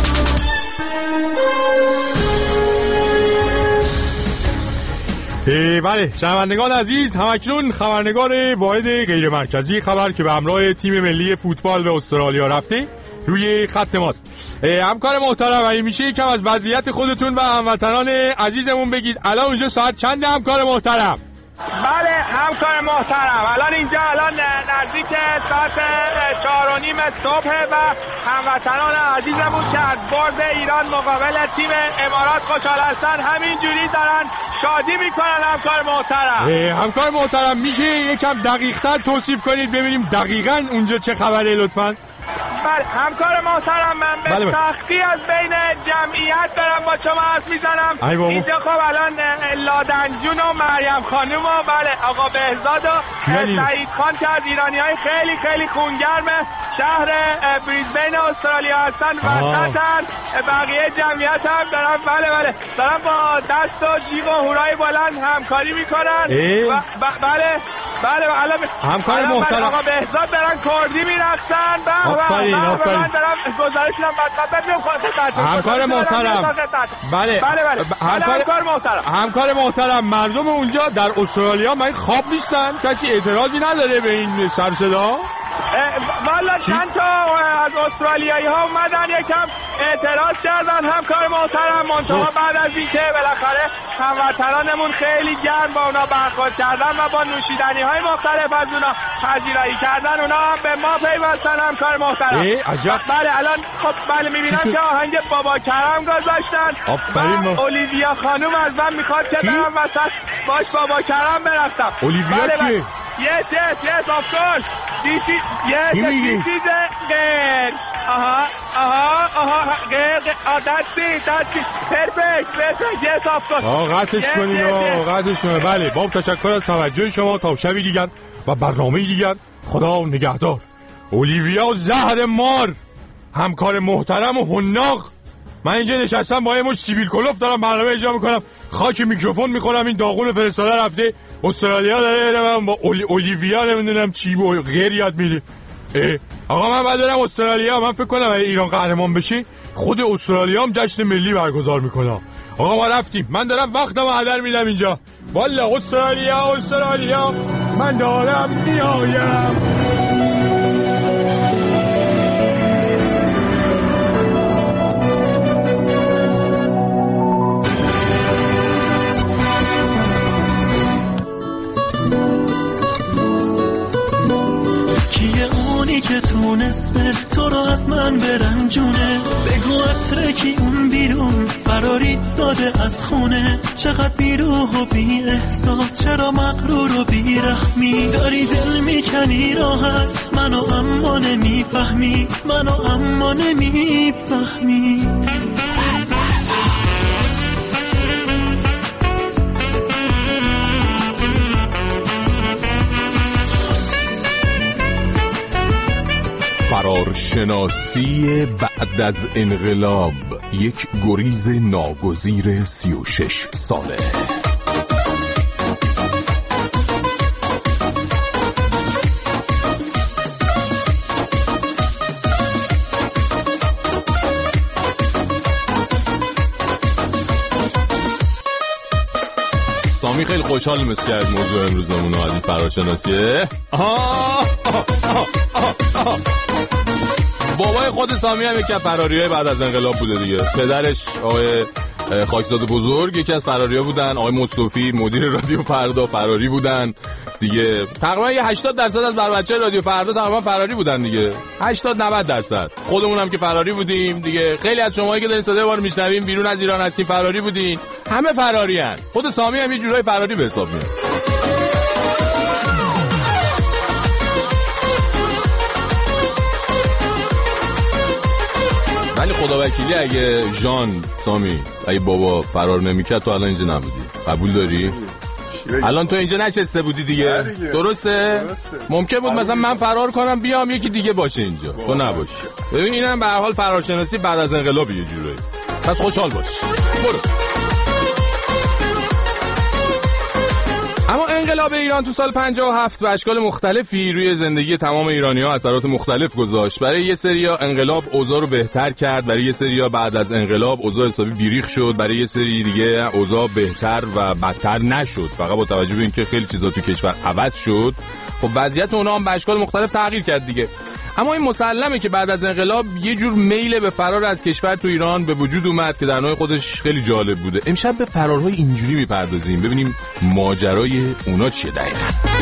بله شنوندگان عزیز، همکنون خبرنگار واحد غیر مرکزی خبر که به همراه تیم ملی فوتبال به استرالیا رفته روی خط ماست. همکار محترم اگه میشه یکم از وضعیت خودتون و هموطنان عزیزمون بگید الان اونجا ساعت چنده همکار محترم؟ بله همکار محترم الان نزدیک ساعت 4:30 صبح و هموطنان عزیزمون که از برد ایران مقابل تیم امارات خوشحال هستن همینجوری دارن شادی میکنن. همکار محترم همکار محترم میشه یکم دقیق‌تر توصیف کنید ببینیم دقیقاً اونجا چه خبره لطفاً؟ بله همکار محترم من به سختی از بین جمعیت دارم با شما حرف میزنم. اینجا خب الان لادنجون و مریم خانوم و بله آقا بهزاد و سعید خان که از ایرانی‌های خیلی خیلی خونگرم شهر بریزبین استرالیا هستن وسطن. بقیه جمعیت هم دارن بله دارن با دست و جیغ و هورای بلند همکاری میکنن. بله الان همکار محترم آقا بهزاد دارن کردی میرقصن. آفرین همکار محترم بله همکار محترم مردم اونجا در استرالیا من خواب نیستن؟ کسی اعتراضی نداره به این سر صدا؟ والا چند تا از استرالیایی ها اومدن یکم اعتراض کردن همکار محترم منتها بعد از اینکه بالاخره هموطنانمون خیلی گرم با اونا برخورد کردن و با نوشیدنی های مختلف از اونا پذیرایی کردن اونا هم به ما پیوستن همکار محترم. عجب. بله الان خب بله میبینم که آهنگ بابا کرم گذاشتن. آفرین. اولیویا خانوم از من میخواد که برم وسط باش بابا کرم برفتم. اولیویا چیه؟ Yes, of course. This is girl. That's it. Perfect. Yes, of course. قطعش کنید. بله با تشکر از توجه شما تا شبی دیگر و برنامه دیگر. خدا نگهدار. اولیویا زهر مار همکار محترم و حناق. من اینجا نشستم با یه مش سیبیل کلوف دارم برنامه اجرا میکنم، خاک میکروفون میخورم. این داغون فرستاده رفته استرالیا داره من با اولیویا نمیدونم چی و غیر یاد میده. آقا من بعد برم استرالیا. من فکر کنم اگه ایران قهرمان بشه خود استرالیا هم جشن ملی برگزار میکنه. آقا ما رفتیم، من دارم وقتمو هدر میدم اینجا. والا استرالیا من دارم میایم. که تونسته تو رو از من برنجونه. بگو عطره کی اون بیرون فراری داده از خونه. چقدر بیروح و بی احساس، چرا مغرور و بی رحمی. داری دل میکنی راحت منو اما نمیفهمی، منو اما نمیفهمی. فرارشناسی بعد از انقلاب، یک گریز ناگزیر 36 ساله. سامی خیلی خوشحال مثل کرد موضوع امروز نمونه از این فرارشناسیه. بابای خود سامی هم یکی از فراریای بعد از انقلاب بوده دیگه. پدرش آقای خاکزاد بزرگ یکی از فراریا بودن. آقای مصطفی مدیر رادیو فردا فراری بودن دیگه. تقریبا 80% از بچه‌های رادیو فردا تقریبا فراری بودن دیگه. 80-90%. خودمون هم که فراری بودیم دیگه. خیلی از شماهایی که دارین صدای ما رو میشنوین بیرون از ایران هستین فراری بودین. همه فراری ان. خود سامی هم یه جورای فراری به حساب میاد. ولی خداوکیلی اگه جان سامی اگه بابا فرار نمیکرد تو الان اینجا نبودی. قبول داری؟ الان تو اینجا نشسته بودی دیگه. درسته؟ ممکن بود مثلا من فرار کنم بیام یکی دیگه باشه اینجا، تو نباشی. ببین اینم به هر حال فرارشناسی بعد از انقلاب یه جوری. پس خوشحال باش. برو. اما انقلاب ایران تو سال 57 به اشکال مختلفی روی زندگی تمام ایرانی‌ها اثرات مختلف گذاشت. برای یه سریا انقلاب اوضاع رو بهتر کرد، برای یه سریا بعد از انقلاب اوضاع حسابی بیریخ شد، برای یه سری دیگه اوضاع بهتر و بدتر نشد. فقط با توجه به اینکه خیلی چیزا تو کشور عوض شد، خب وضعیت اونها هم به اشکال مختلف تغییر کرد دیگه. اما این مسلمه که بعد از انقلاب یه جور میل به فرار از کشور تو ایران به وجود اومد که در نوع خودش خیلی جالب بوده. امشب به فرارهای اینجوری میپردازیم، ببینیم ماجرای اونا چیه دقیقاً.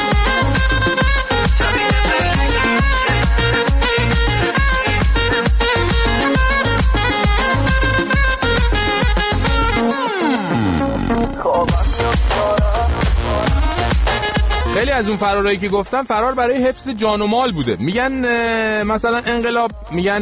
خیلی از اون فرارایی که گفتم فرار برای حفظ جان و مال بوده. میگن مثلا انقلاب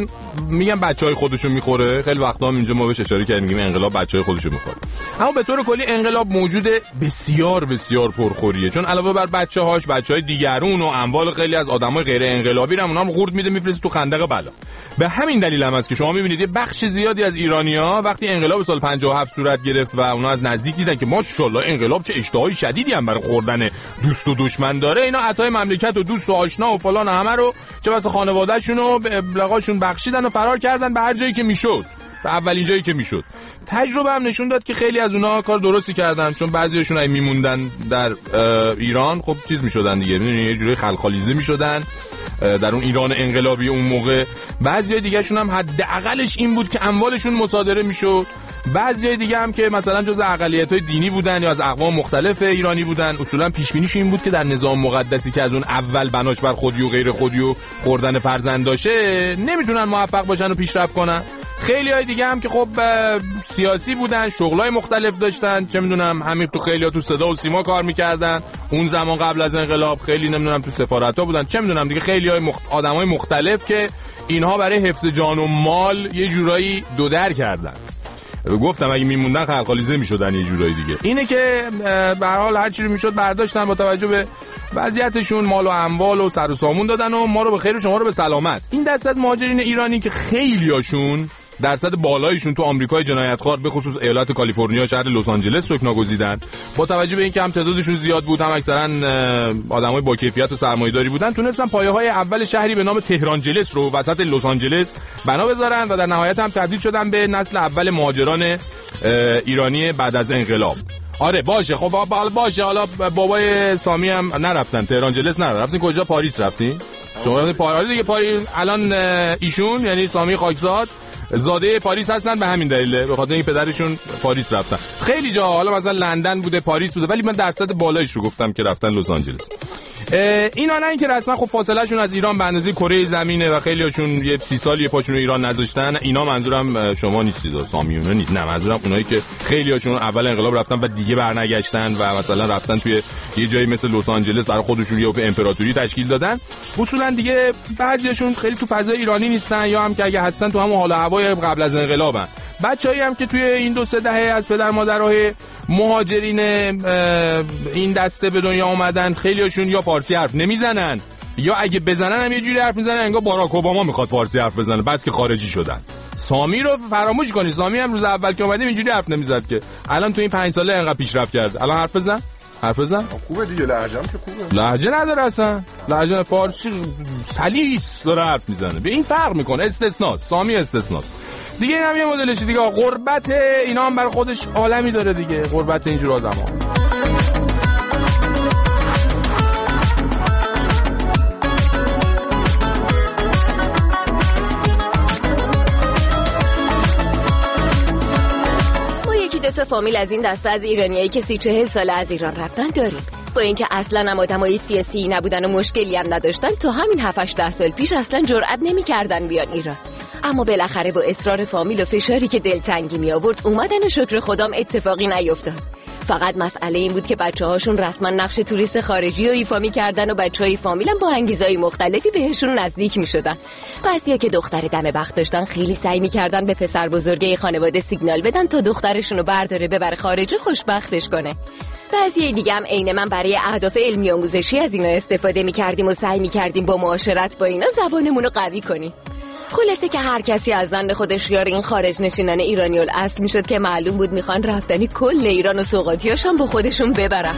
میگن بچهای خودشو میخوره. خیلی وقتا هم اینجا ما بهش اشاره کردیم میگیم انقلاب بچهای خودشو میخوره. اما به طور کلی انقلاب موجود بسیار بسیار پرخوریه، چون علاوه بر بچه‌هاش بچهای دیگرون و اموال خیلی از آدمای غیر انقلابی رو اونام خورد میده میفرسته تو خندق بلا. به همین دلیل هم است که شما میبینید یه بخش زیادی از ایرانی‌ها وقتی انقلاب سال 57 صورت گرفت و اونا از نزدیک دیدن که ماشاءالله انقلاب چه اشتهای شدیدی هم برای خوردن دوست و دشمن داره، اینا عطای مملکت و دوست و آشنا و فلان همه رو چه واسه خانواده‌شون و ابلغاشون بخشیدن و فرار کردن به هر جایی که میشد، به اولین جایی که میشد. تجربه هم نشون داد که خیلی از اونها کار درستی کردن، چون بعضیاشون اگه میموندن در ایران خب چیز میشدن دیگه، یه جوری خلخالیزه میشدن در اون ایران انقلابی اون موقع. بعضی دیگه شون هم حداقلش این بود که اموالشون مصادره میشد. بعضی دیگه هم که مثلا جز اقلیت‌های دینی بودن یا از اقوام مختلف ایرانی بودن، اصولا پیش بینیش این بود که در نظام مقدسی که از اون اول بناش بر خودی و غیر خودی و خوردن فرزنداشه نمیتونن موفق باشن و پیشرفت کنن. خیلی های دیگه هم که خب سیاسی بودن، شغلای مختلف داشتن، چه میدونم همین تو خیلی ها تو صدا و سیما کار میکردن اون زمان قبل از انقلاب، خیلی نمیدونم تو سفارت ها بودن، چه میدونم دیگه خیلی های آدمای مختلف که اینها برای حفظ جان و مال یه جورایی دو در کردن. گفتم اگه میموندن خلخالیزه میشدن یه جورایی دیگه. اینه که به هر حال هر چی رو میشد برداشتن، با توجه به وضعیتشون مال و اموال و سر و سامون دادن و ما رو به خیر و شما رو به سلامت. این دست از مهاجرین ایرانی که خیلیاشون درصد بالایشون تو آمریکای جنایتخوار به خصوص ایالت کالیفرنیا شهر لس آنجلس سکنا گزیدن، با توجه به اینکه هم تعدادشون زیاد بود هم اکثرا آدمای با کیفیت و سرمایه‌داری بودن، تونستن پایه‌های اول شهری به نام تهرانجلس رو وسط لس آنجلس بنا بذارن و در نهایت هم تبدیل شدن به نسل اول مهاجران ایرانی بعد از انقلاب. آره باشه، خب باشه. حالا بابای سامی هم نرفتن تهرانجلس، رفتین کجا؟ پاریس رفتین شما؟ پاریس دیگه. پاریس الان ایشون یعنی سامی خاکزاد زاده پاریس هستن، به همین دلیله، به خاطر اینکه پدرشون پاریس رفتن. خیلی جا حالا مثلا لندن بوده، پاریس بوده، ولی من درصد بالایش رو گفتم که رفتن لس آنجلس. اینا نه اینکه رسما خب فاصله شون از ایران به اندازه کره زمینه و خیلی هاشون یه 30 سال یه پاشون رو ایران نذاشتن. اینا منظورم شما نیستید، سامیونه نیست، نه منظورم اونایی که خیلی هاشون اول انقلاب رفتن و دیگه برنگشتن و مثلا رفتن توی یه جایی مثل لس آنجلس برای خودشون یه امپراتوری تشکیل دادن. اصولا دیگه بعضیاشون خیلی تو فضای ایرانی نیستن، یا هم که اگه هستن تو همون حال و هوای قبل از انقلابن. بچه‌ای هم که توی این 2-3 دهه از پدر مادرای مهاجرین این دسته به دنیا اومدن، خیلیاشون یا فارسی حرف نمیزنن یا اگه بزنن هم یه جوری حرف میزنن انگار باراک اوباما میخواد فارسی حرف بزنه بس که خارجی شدن. سامی رو فراموش کنی، سامی هم روز اول که اومدیم اینجوری حرف نمیزد که الان تو این 5 ساله انقدر پیشرفت کرد. الان حرف بزن خوبه دیگه، لهجه‌ام که خوبه. لهجه نداره اصلا، لهجه فارسی سلیس داره حرف میزنه. به این فرق میکنه، استثناست، سامی استثناست دیگه. این هم یه مدلشه دیگه. غربت اینا هم برای خودش عالمی داره دیگه، غربت اینجور آدم‌ها. ما یکی دو تا فامیل از این دسته از ایرانیایی که 30-40 ساله از ایران رفتن داریم. با اینکه اصلا هم آدمای سیاسی نبودن و مشکلی هم نداشتن، تا همین 7-8 سال پیش اصلا جرئت نمی‌کردن بیان ایران. اما بالاخره با اصرار فامیل و فشاری که دلتنگی می آورد اومدن، شکر خدام اتفاقی نیفتاد. فقط مسئله این بود که بچه‌هاشون رسما نقش توریست خارجی رو ایفا می‌کردن و بچه‌های فامیلم با انگیزهای مختلفی بهشون نزدیک می‌شدن. بعضیا که دختر دم بخت داشتن خیلی سعی می‌کردن به پسر بزرگه خانواده سیگنال بدن تا دخترشون رو برداره ببره خارج خوشبختش کنه. بعضی دیگه هم عین من برای اهداف علمی آموزشی از اینا استفاده می‌کردیم و سعی می‌کردیم با معاشرت با اینا زبانمون رو قوی کنیم. خلاصه که هر کسی از زن خودش یار این خارج نشینان ایرانی الاصل میشد که معلوم بود میخوان رفتنی کل ایران و سوغاتیاشم با خودشون ببرن.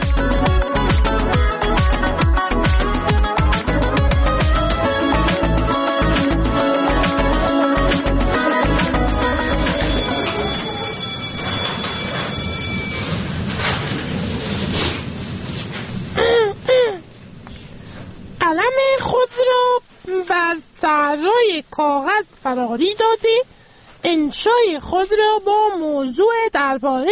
قلم خود را بر صحرای کاغذ فراری داده، انشای خود را با موضوع درباره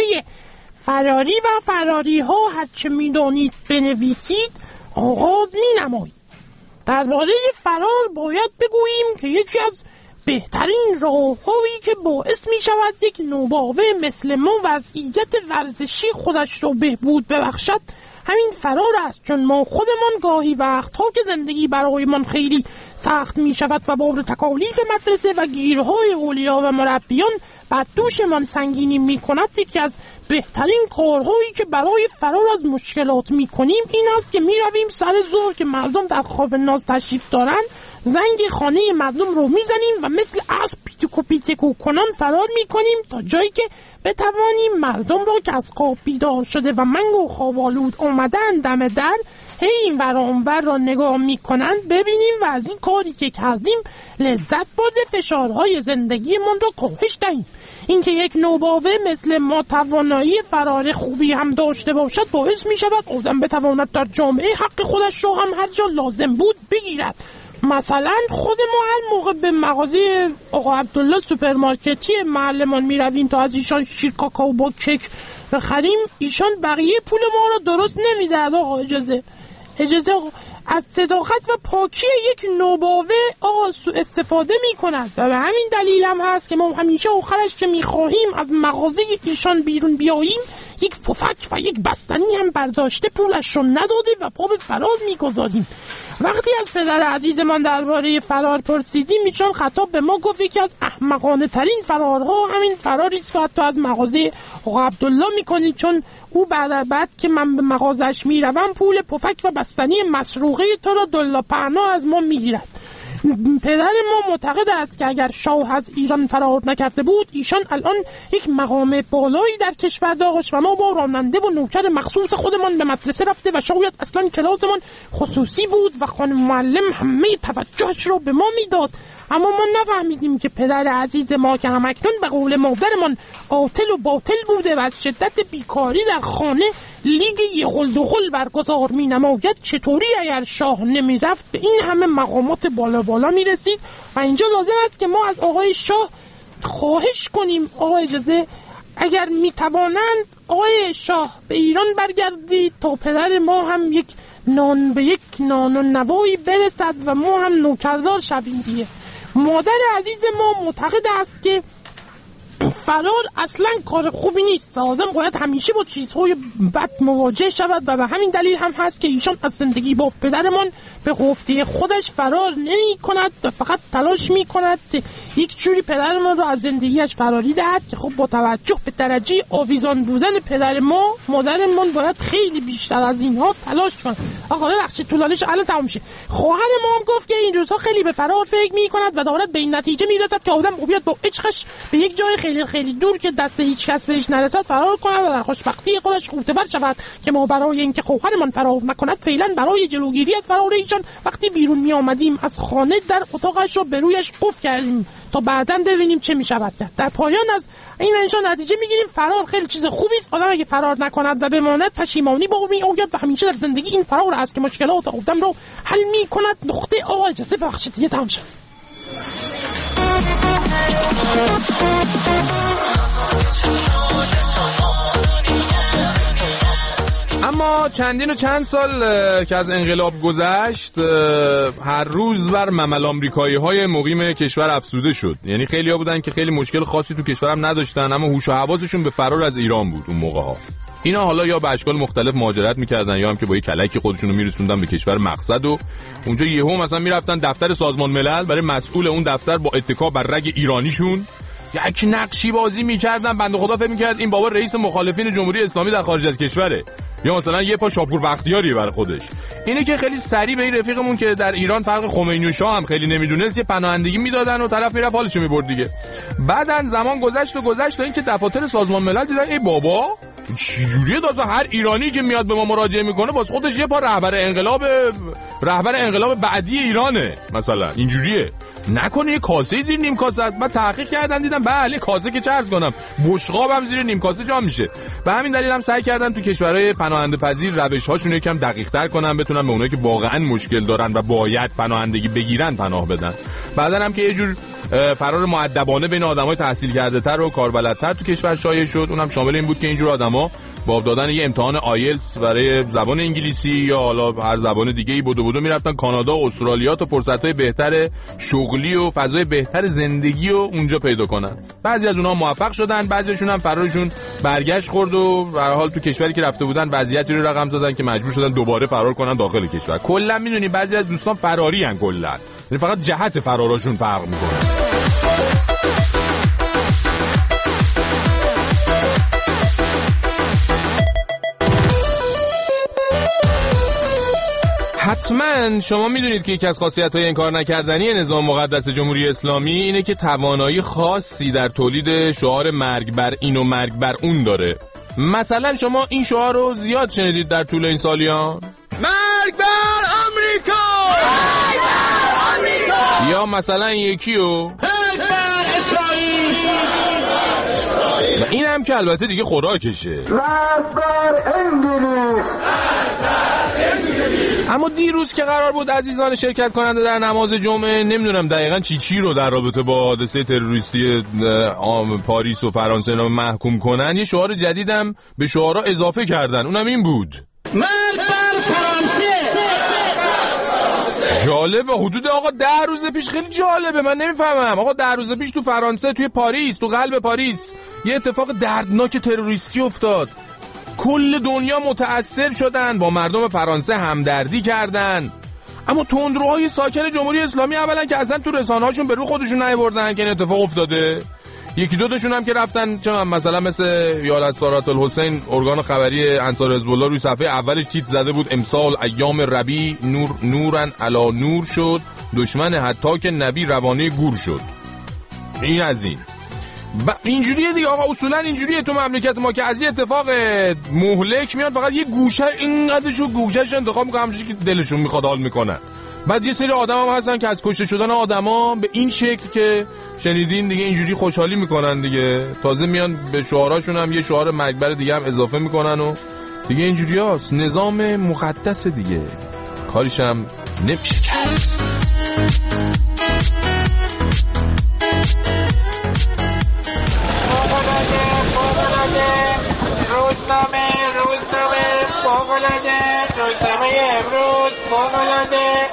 فراری و فراری ها هرچه میدانید بنویسید آغاز می نمایید. درباره فرار باید بگوییم که یکی از بهترین راه‌هایی که باعث می شود یک نوباوه مثل ما وضعیت ورزشی خودش را بهبود ببخشد همین فرار است، چون ما خودمان گاهی وقتها که زندگی برایمان خیلی سخت می شود و بار تکالیف مدرسه و گیرهای اولیا و مربیان بر دوشمان سنگینی می کند، یکی از بهترین کارهایی که برای فرار از مشکلات می کنیم این است که می رویم سر ظهر که مردم در خواب ناز تشریف دارند، زنگ خانه مردم رو می زنیم و مثل اسب پیتکو کنان فرار می کنیم تا جایی که بتوانیم مردم را که از خواب بیدار شده و منگ و خوابالود آمدن دم در این ور اونور را نگاه می کنند ببینیم و از این کاری که کردیم لذت برده فشارهای زندگیمان را کاهش دهیم. اینکه یک نوباوه مثل ما توانایی فرار خوبی هم داشته باشد باعث می شود آدم بتواند در جامعه حق خودش را هم هر جا لازم بود بگیرد. مثلا خود ما هر موقع به مغازه آقا عبدالله سوپرمارکتی محلمان می رویم تا از ایشان شیر کاکائو با کیک بخریم، ایشان بقیه پول ما را درست نمیده. آقا اجازه آقا. از صداقت و پاکی یک نوباوه آقا سوء استفاده می کند و به همین دلیل هم هست که ما همیشه آخرش که می خواهیم از مغازه ایشان بیرون بیاییم یک پفک و یک بستنی هم برداشته پولش رو نداده و پا به فرار می گذاریم. وقتی از پدر عزیزمان درباره فرار پرسیدیم ایشان خطاب به ما گفت که از احمقانه ترین فرارها همین فراری است که حتی از مغازه آقا عبدالله میکنید، چون او بعد که من به مغازش میروم پول پفک و بستنی مسروقه تو را دلا پهنا از ما میگیرد. پدر ما معتقد است که اگر شاه از ایران فرار نکرده بود ایشان الان یک مقام بالایی در کشور داشت و ما با راننده و نوکر مخصوص خودمان به مدرسه رفته و شاید اصلا کلاسمان خصوصی بود و خانم معلم همه توجهش را به ما میداد. اما ما نفهمیدیم که پدر عزیز ما که همکنون به قول مادرمان قاتل و باطل بوده و از شدت بیکاری در خانه لیگ یغل برگزار می نماید چطوری اگر شاه نمی رفت به این همه مقامات بالا می رسید. و اینجا لازم است که ما از آقای شاه خواهش کنیم آقا اجازه اگر میتوانند آقای شاه به ایران برگردید تا پدر ما هم یک نان به یک نان و نوایی برسد و ما هم نوکردار شویم دیگه. مادر عزیز ما معتقد است که فرار اصلا کار خوبی نیست و آدم باید همیشه با چیزهای بد مواجه شود و به همین دلیل هم هست که ایشان از زندگی با پدرمان به گفته خودش فرار نمی کند و فقط تلاش می کند یک جوری پدرمان رو از زندگیش فراری دهد که خب با توجه به درجه آویزان بودن پدر ما مادرمان باید خیلی بیشتر از اینها تلاش کند. آقا ببخشید طولانیش الان تمام میشه. خواهر ما هم گفت که این روزها خیلی به فرار فکر می کند و دارد به این نتیجه میرسد که آدم بیاد با عشقش به یک جای خیلی دور که دست هیچ کس بهش نرسد فرار کند و در خوشبختی خودش غوطه‌ور شود که ما برای اینکه خواهرمان فرار نکند فعلا برای جلوگیری از فرار ایشان وقتی بیرون می آمدیم از خانه در اتاقش را به رویش قفل کردیم تا بعداً ببینیم چه می شود. در پایان از این انشان نتیجه میگیریم فرار خیلی چیز خوبی است. آدم اگه فرار نکند و بماند پشیمانی با می آید و همیشه در زندگی این فرار است که مشکلات آدم رو حل می کند. نقطه آقا اجازه ببخشید دیگه تمام شد. اما چندین و چند سال که از انقلاب گذشت هر روز بر ممل آمریکایی‌های مقیم کشور افسوده شد. یعنی خیلی‌ها بودن که خیلی مشکل خاصی تو کشورم نداشتن اما هوش و حواسشون به فرار از ایران بود اون موقع‌ها. اینا حالا یا به اشکال مختلف مهاجرت می‌کردن یا هم که با یک کلکی خودشون رو می‌رسوندن به کشور مقصد و اونجا یهو مثلا می‌رفتن دفتر سازمان ملل برای مسئول اون دفتر با اتکا بر رگ ایرانیشون یک نقشی بازی می‌کردن. بنده خدا فکر می‌کرد این بابا رئیس مخالفین جمهوری اسلامی در خارج از کشوره یا مثلا یه پا شاپور بختیاری برای خودش. اینه که خیلی سریع به این رفیقمون که در ایران فرق خمینی و شاه هم خیلی نمیدونست یه پناهندگی میدادن و طرف میرفت حالشو میبرد دیگه. بعدن زمان گذشت تا اینکه دفاتر سازمان ملل دیدن ای بابا چجوریه دازه هر ایرانی که میاد به ما مراجعه میکنه واسه خودش یه پا رهبر انقلاب بعدی ایرانه مثلا اینجوریه. نکنه یه کاسه زیر نیم کاسه است. بعد تحقیق کردن دیدن بله کاسه که چه عرض کنم بشقاب هم زیر نیم کاسه جا میشه. به همین دلیل هم سعی کردن تو کشورهای پناهنده پذیر روش‌هاشون یکم دقیق‌تر کنن بتونن به اونایی که واقعا مشکل دارن و باید پناهندگی بگیرن پناه بدن. بعدن هم که یه جور فرار مؤدبانه بین آدمای تحصیل کرده‌تر و کاربلدتر تو کشور شایع شد. اونم شامل این بود که اینجور آدما با دادن یه امتحان آیلتس برای زبان انگلیسی یا حالا هر زبان دیگه‌ای بودو میرفتن کانادا و استرالیا تا فرصت‌های بهتر شغلی و فضای بهتر زندگی رو اونجا پیدا کنن. بعضی از اونها موفق شدن، بعضیشون هم فرارشون برگشت خورد و به هر حال تو کشوری که رفته بودن وضعیتی رو رقم زدن که مجبور شدن دوباره فرار کنن داخل کشور. کلا میدونی بعضی از دوستان فراری ان کلا. یعنی فقط جهت فراراشون فرق میکنه. حتما شما میدونید که یکی از خاصیت‌های انکار نکردنی نظام مقدس جمهوری اسلامی اینه که توانایی خاصی در تولید شعار مرگ بر این و مرگ بر اون داره. مثلا شما این شعار رو زیاد شنیدید در طول این سالیان. مرگ بر آمریکا! مرگ بر آمریکا! یا مثلا یکی رو مرگ بر اسرائیل! و این هم که البته دیگه خوراکشه. مرگ بر انگلیس! اما دیروز که قرار بود عزیزان شرکت کننده در نماز جمعه نمیدونم دقیقاً چی رو در رابطه با حادثه تروریستی پاریس و فرانسه محکوم کنن یه شعار جدیدم به شعارها اضافه کردن. اونم این بود مرگ بر فرانسه. جالبه. حدود آقا 10 روز پیش خیلی جالبه. من نمیفهمم آقا 10 روز پیش تو فرانسه توی پاریس تو قلب پاریس یه اتفاق دردناک تروریستی افتاد. کل دنیا متأثر شدن، با مردم فرانسه همدردی کردن. اما تندروهای ساکن جمهوری اسلامی اولا که اصلا تو رسانه‌هاشون به رو خودشون نیاوردن که این اتفاق افتاده. یکی دو تاشون هم که رفتن مثلا مثل یالت سارات الحسین ارگان خبری انصار حزب الله روی صفحه اولش تیتر زده بود امسال ایام ربیع نورن علی نور شد، دشمن حتی که نبی روانه گور شد. این از این اینجوریه دیگه آقا. اصولا اینجوریه تو مملکت ما که از یه اتفاق مهلک میاد فقط یه گوشه اینقدرشو گوشهش انتخاب میکنن همونجوری که دلشون میخواد حال میکنن. بعد یه سری آدم هم هستن که از کشته شدن آدما به این شکل که شنیدین دیگه اینجوری خوشحالی میکنن دیگه. تازه میان به شعاراشون هم یه شعار مرگبر دیگه هم اضافه میکنن و دیگه اینجوری هست. نظام مقدس دیگه کاریش هم نمیشه کرد. آمده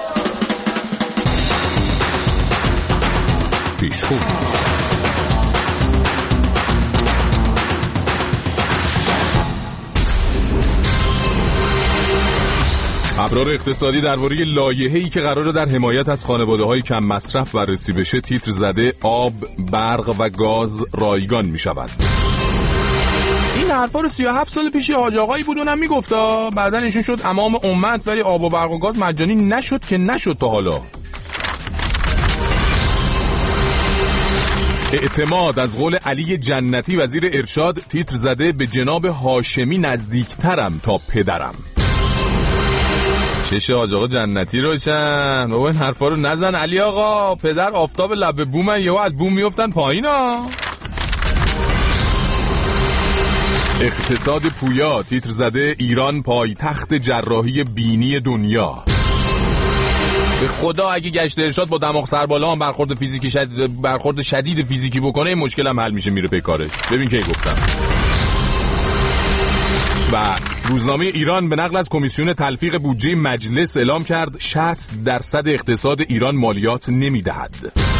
پیشخو. ابرار اقتصادی درباره لایحه‌ای که قراره در حمایت از خانواده‌های کم مصرف بررسی بشه تیتر زده آب، برق و گاز رایگان می‌شود. این حرفا رو 37 سال پیش حاج آقایی بود اونم میگفتا، بعدن ایشون شد امام امت، ولی آب و برق و گاز مجانی نشد که نشد تا حالا. اعتماد از قول علی جنتی وزیر ارشاد تیتر زده به جناب هاشمی نزدیکترم تا پدرم. چش حاج آقا جنتی روشن بابا، این حرفا رو نزن علی آقا، پدر آفتاب لب بومن، یهو از بوم میافتن پایینا. اقتصاد پویا تیتر زده ایران پایتخت جراحی بینی دنیا. به خدا اگه گشت ارشاد با دماغ سر بالا هم برخورد شدید فیزیکی بکنه این مشکل هم حل میشه، میره پی کارش. ببین کی گفتم. و روزنامه ایران به نقل از کمیسیون تلفیق بودجه مجلس اعلام کرد 60% اقتصاد ایران مالیات نمیدهد.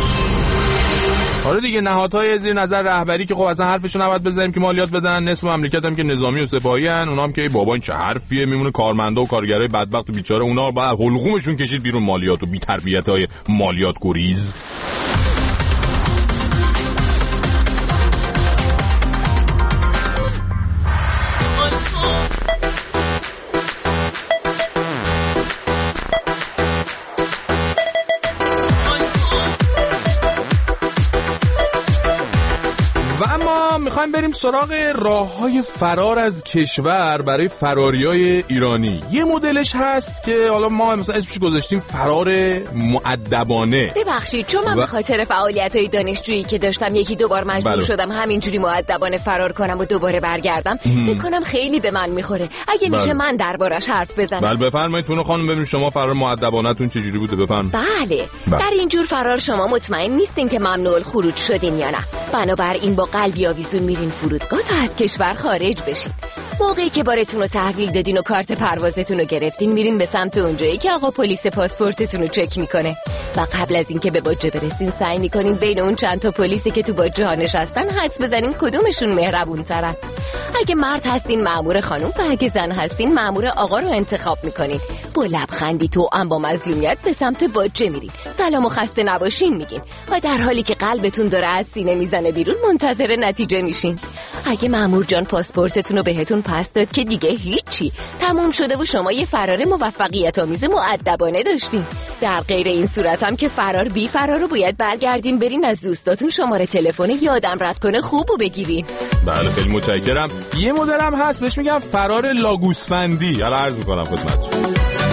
آره دیگه، نهادهای زیر نظر رهبری که خب اصلا حرفشو نباید بزنیم که مالیات بدن، نصف مملکت هم که نظامی و سپاهی ان، اونام که بابا این چه حرفیه، میمونه کارمندا و کارگرای بدبخت و بیچاره اونا بعد حلقومشون کشید بیرون مالیات و بی تربیتای مالیات گریز. میخوایم بریم سراغ راه‌های فرار از کشور برای فراریای ایرانی. یه مدلش هست که حالا ما مثلا اسمش گذاشتیم فرار مؤدبانه. ببخشید چون من به خاطر فعالیت‌های دانشجویی که داشتم یکی دو بار مجبور شدم همینجوری مؤدبانه فرار کنم و دوباره برگردم. فکر کنم خیلی به من میخوره. اگه میشه من دربارش حرف بزنم. بله بفرمایید تون خانم، ببینیم شما فرار مؤدبانه‌تون چجوری بوده، بفرمایید. بله. در این جور فرار شما مطمئن نیستین که ممنوع الخروج شدین یا نه. بنابراین با قلبی آویزون میرین فرودگاه تا از کشور خارج بشین. موقعی که بارتون رو تحویل دادین و کارت پروازتون رو گرفتین میرین به سمت اونجایی که آقا پلیس پاسپورتتون رو چک میکنه و قبل از اینکه به باجه برسین سعی میکنین بین اون چند تا پلیسی که تو باجه ها نشستن حدس بزنین کدومشون مهربون ترن. اگه مرد هستین مأمور خانم و اگه زن هستین مأمور آقا رو انتخاب میکنین. با لبخندی توأم با مظلومیت به سمت باجه میرین، سلام و خسته نباشین میگین و در حالی که قلبتون داره از سینه میزنه بیرون منتظر نتیجه میشین. اگه مأمور جان پاسپورتتون رو بهتون پس داد که دیگه هیچی، تموم شده و شما یه فرار موفقیت آمیز مؤدبانه داشتین. در غیر این صورت هم که فرار بی فرار رو باید برگردین برین از دوستاتون شماره تلفن یادم رد کنه خوبو بگیرین. بله خیلی متشکرم. یه مدل هم هست بهش میگم فرار لاگوسفندی. حالا عرض میکنم خدمتتون.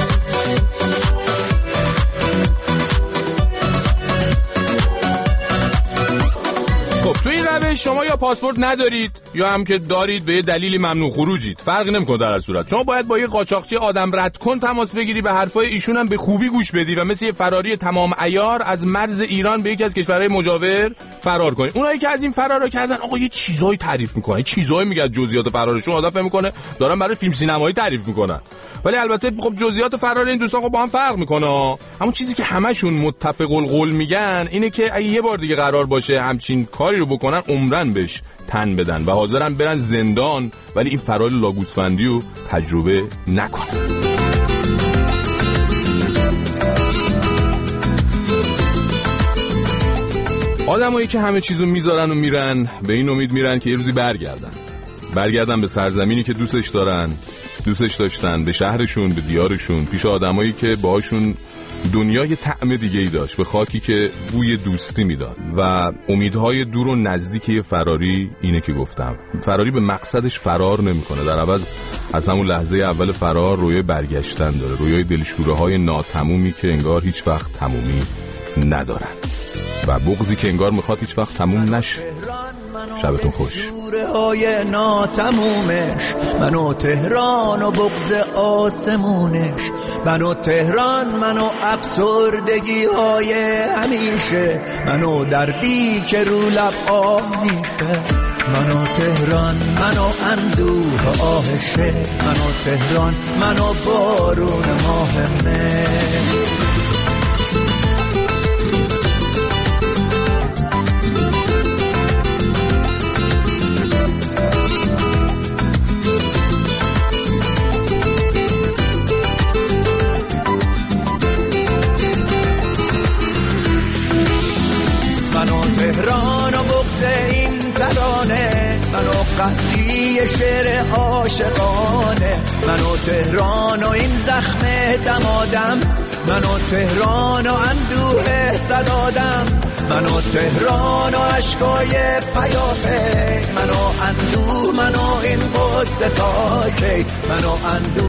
خب تو این روش شما یا پاسپورت ندارید یا هم که دارید به یه دلیلی ممنوع خروجید، فرقی نمیکنه. در هر صورت شما باید با یه قاچاقچی آدم رد کن تماس بگیری، به حرفای ایشون هم به خوبی گوش بدی و مثل یه فراری تمام عیار از مرز ایران به یکی از کشورهای مجاور فرار کنی. اونایی که از این فرارا کردن آقا یه چیزایی تعریف میکنن، چیزایی میگن، جزئیات فرارشون آدم فهم میکنه دارن برای فیلم سینمایی تعریف میکنن، ولی البته خب جزئیات فرار این دوستان خب با هم فرق میکنه. اما چیزی که همشون متفق القول میگن اینه که اگه یه بار دیگه قرار باشه همچین کاری رو بکنن عمرن بهش تن بدن و حاضرن برن زندان، ولی این فرار لاگوسفندی رو تجربه نکنن. آدمایی که همه چیزو میذارن و میرن به این امید میرن که یه روزی برگردن به سرزمینی که دوستش داشتن، به شهرشون، به دیارشون، پیش آدمایی که باهاشون دنیای طعم دیگه‌ای داشت، به خاکی که بوی دوستی میداد و امیدهای دور و نزدیکی فراری. اینه که گفتم فراری به مقصدش فرار نمیکنه، در عوض از همون لحظه اول فرار رویای برگشتن داره، رویای دلشوره‌های ناتمومی که انگار هیچ وقت تمومی ندارن و بغضی که انگار میخواد هیچ وقت تموم نشه. شبتون خوش. های ناتمومش منو تهران و بغض آسمونش، منو تهران، منو افسردگی های همیشه، منو دردی که رو لب آب میشه. منو تهران منو اندوه آهشه منو تهران منو بارون ماه مه تهران و بغض این ترانه منو قحطی شعر عاشقانه منو تهران و این زخم دمادم منو تهران و اندوه صدادم منو تهران و عشقای پیافه منو اندوه منو این قصه تا کی منو اندوه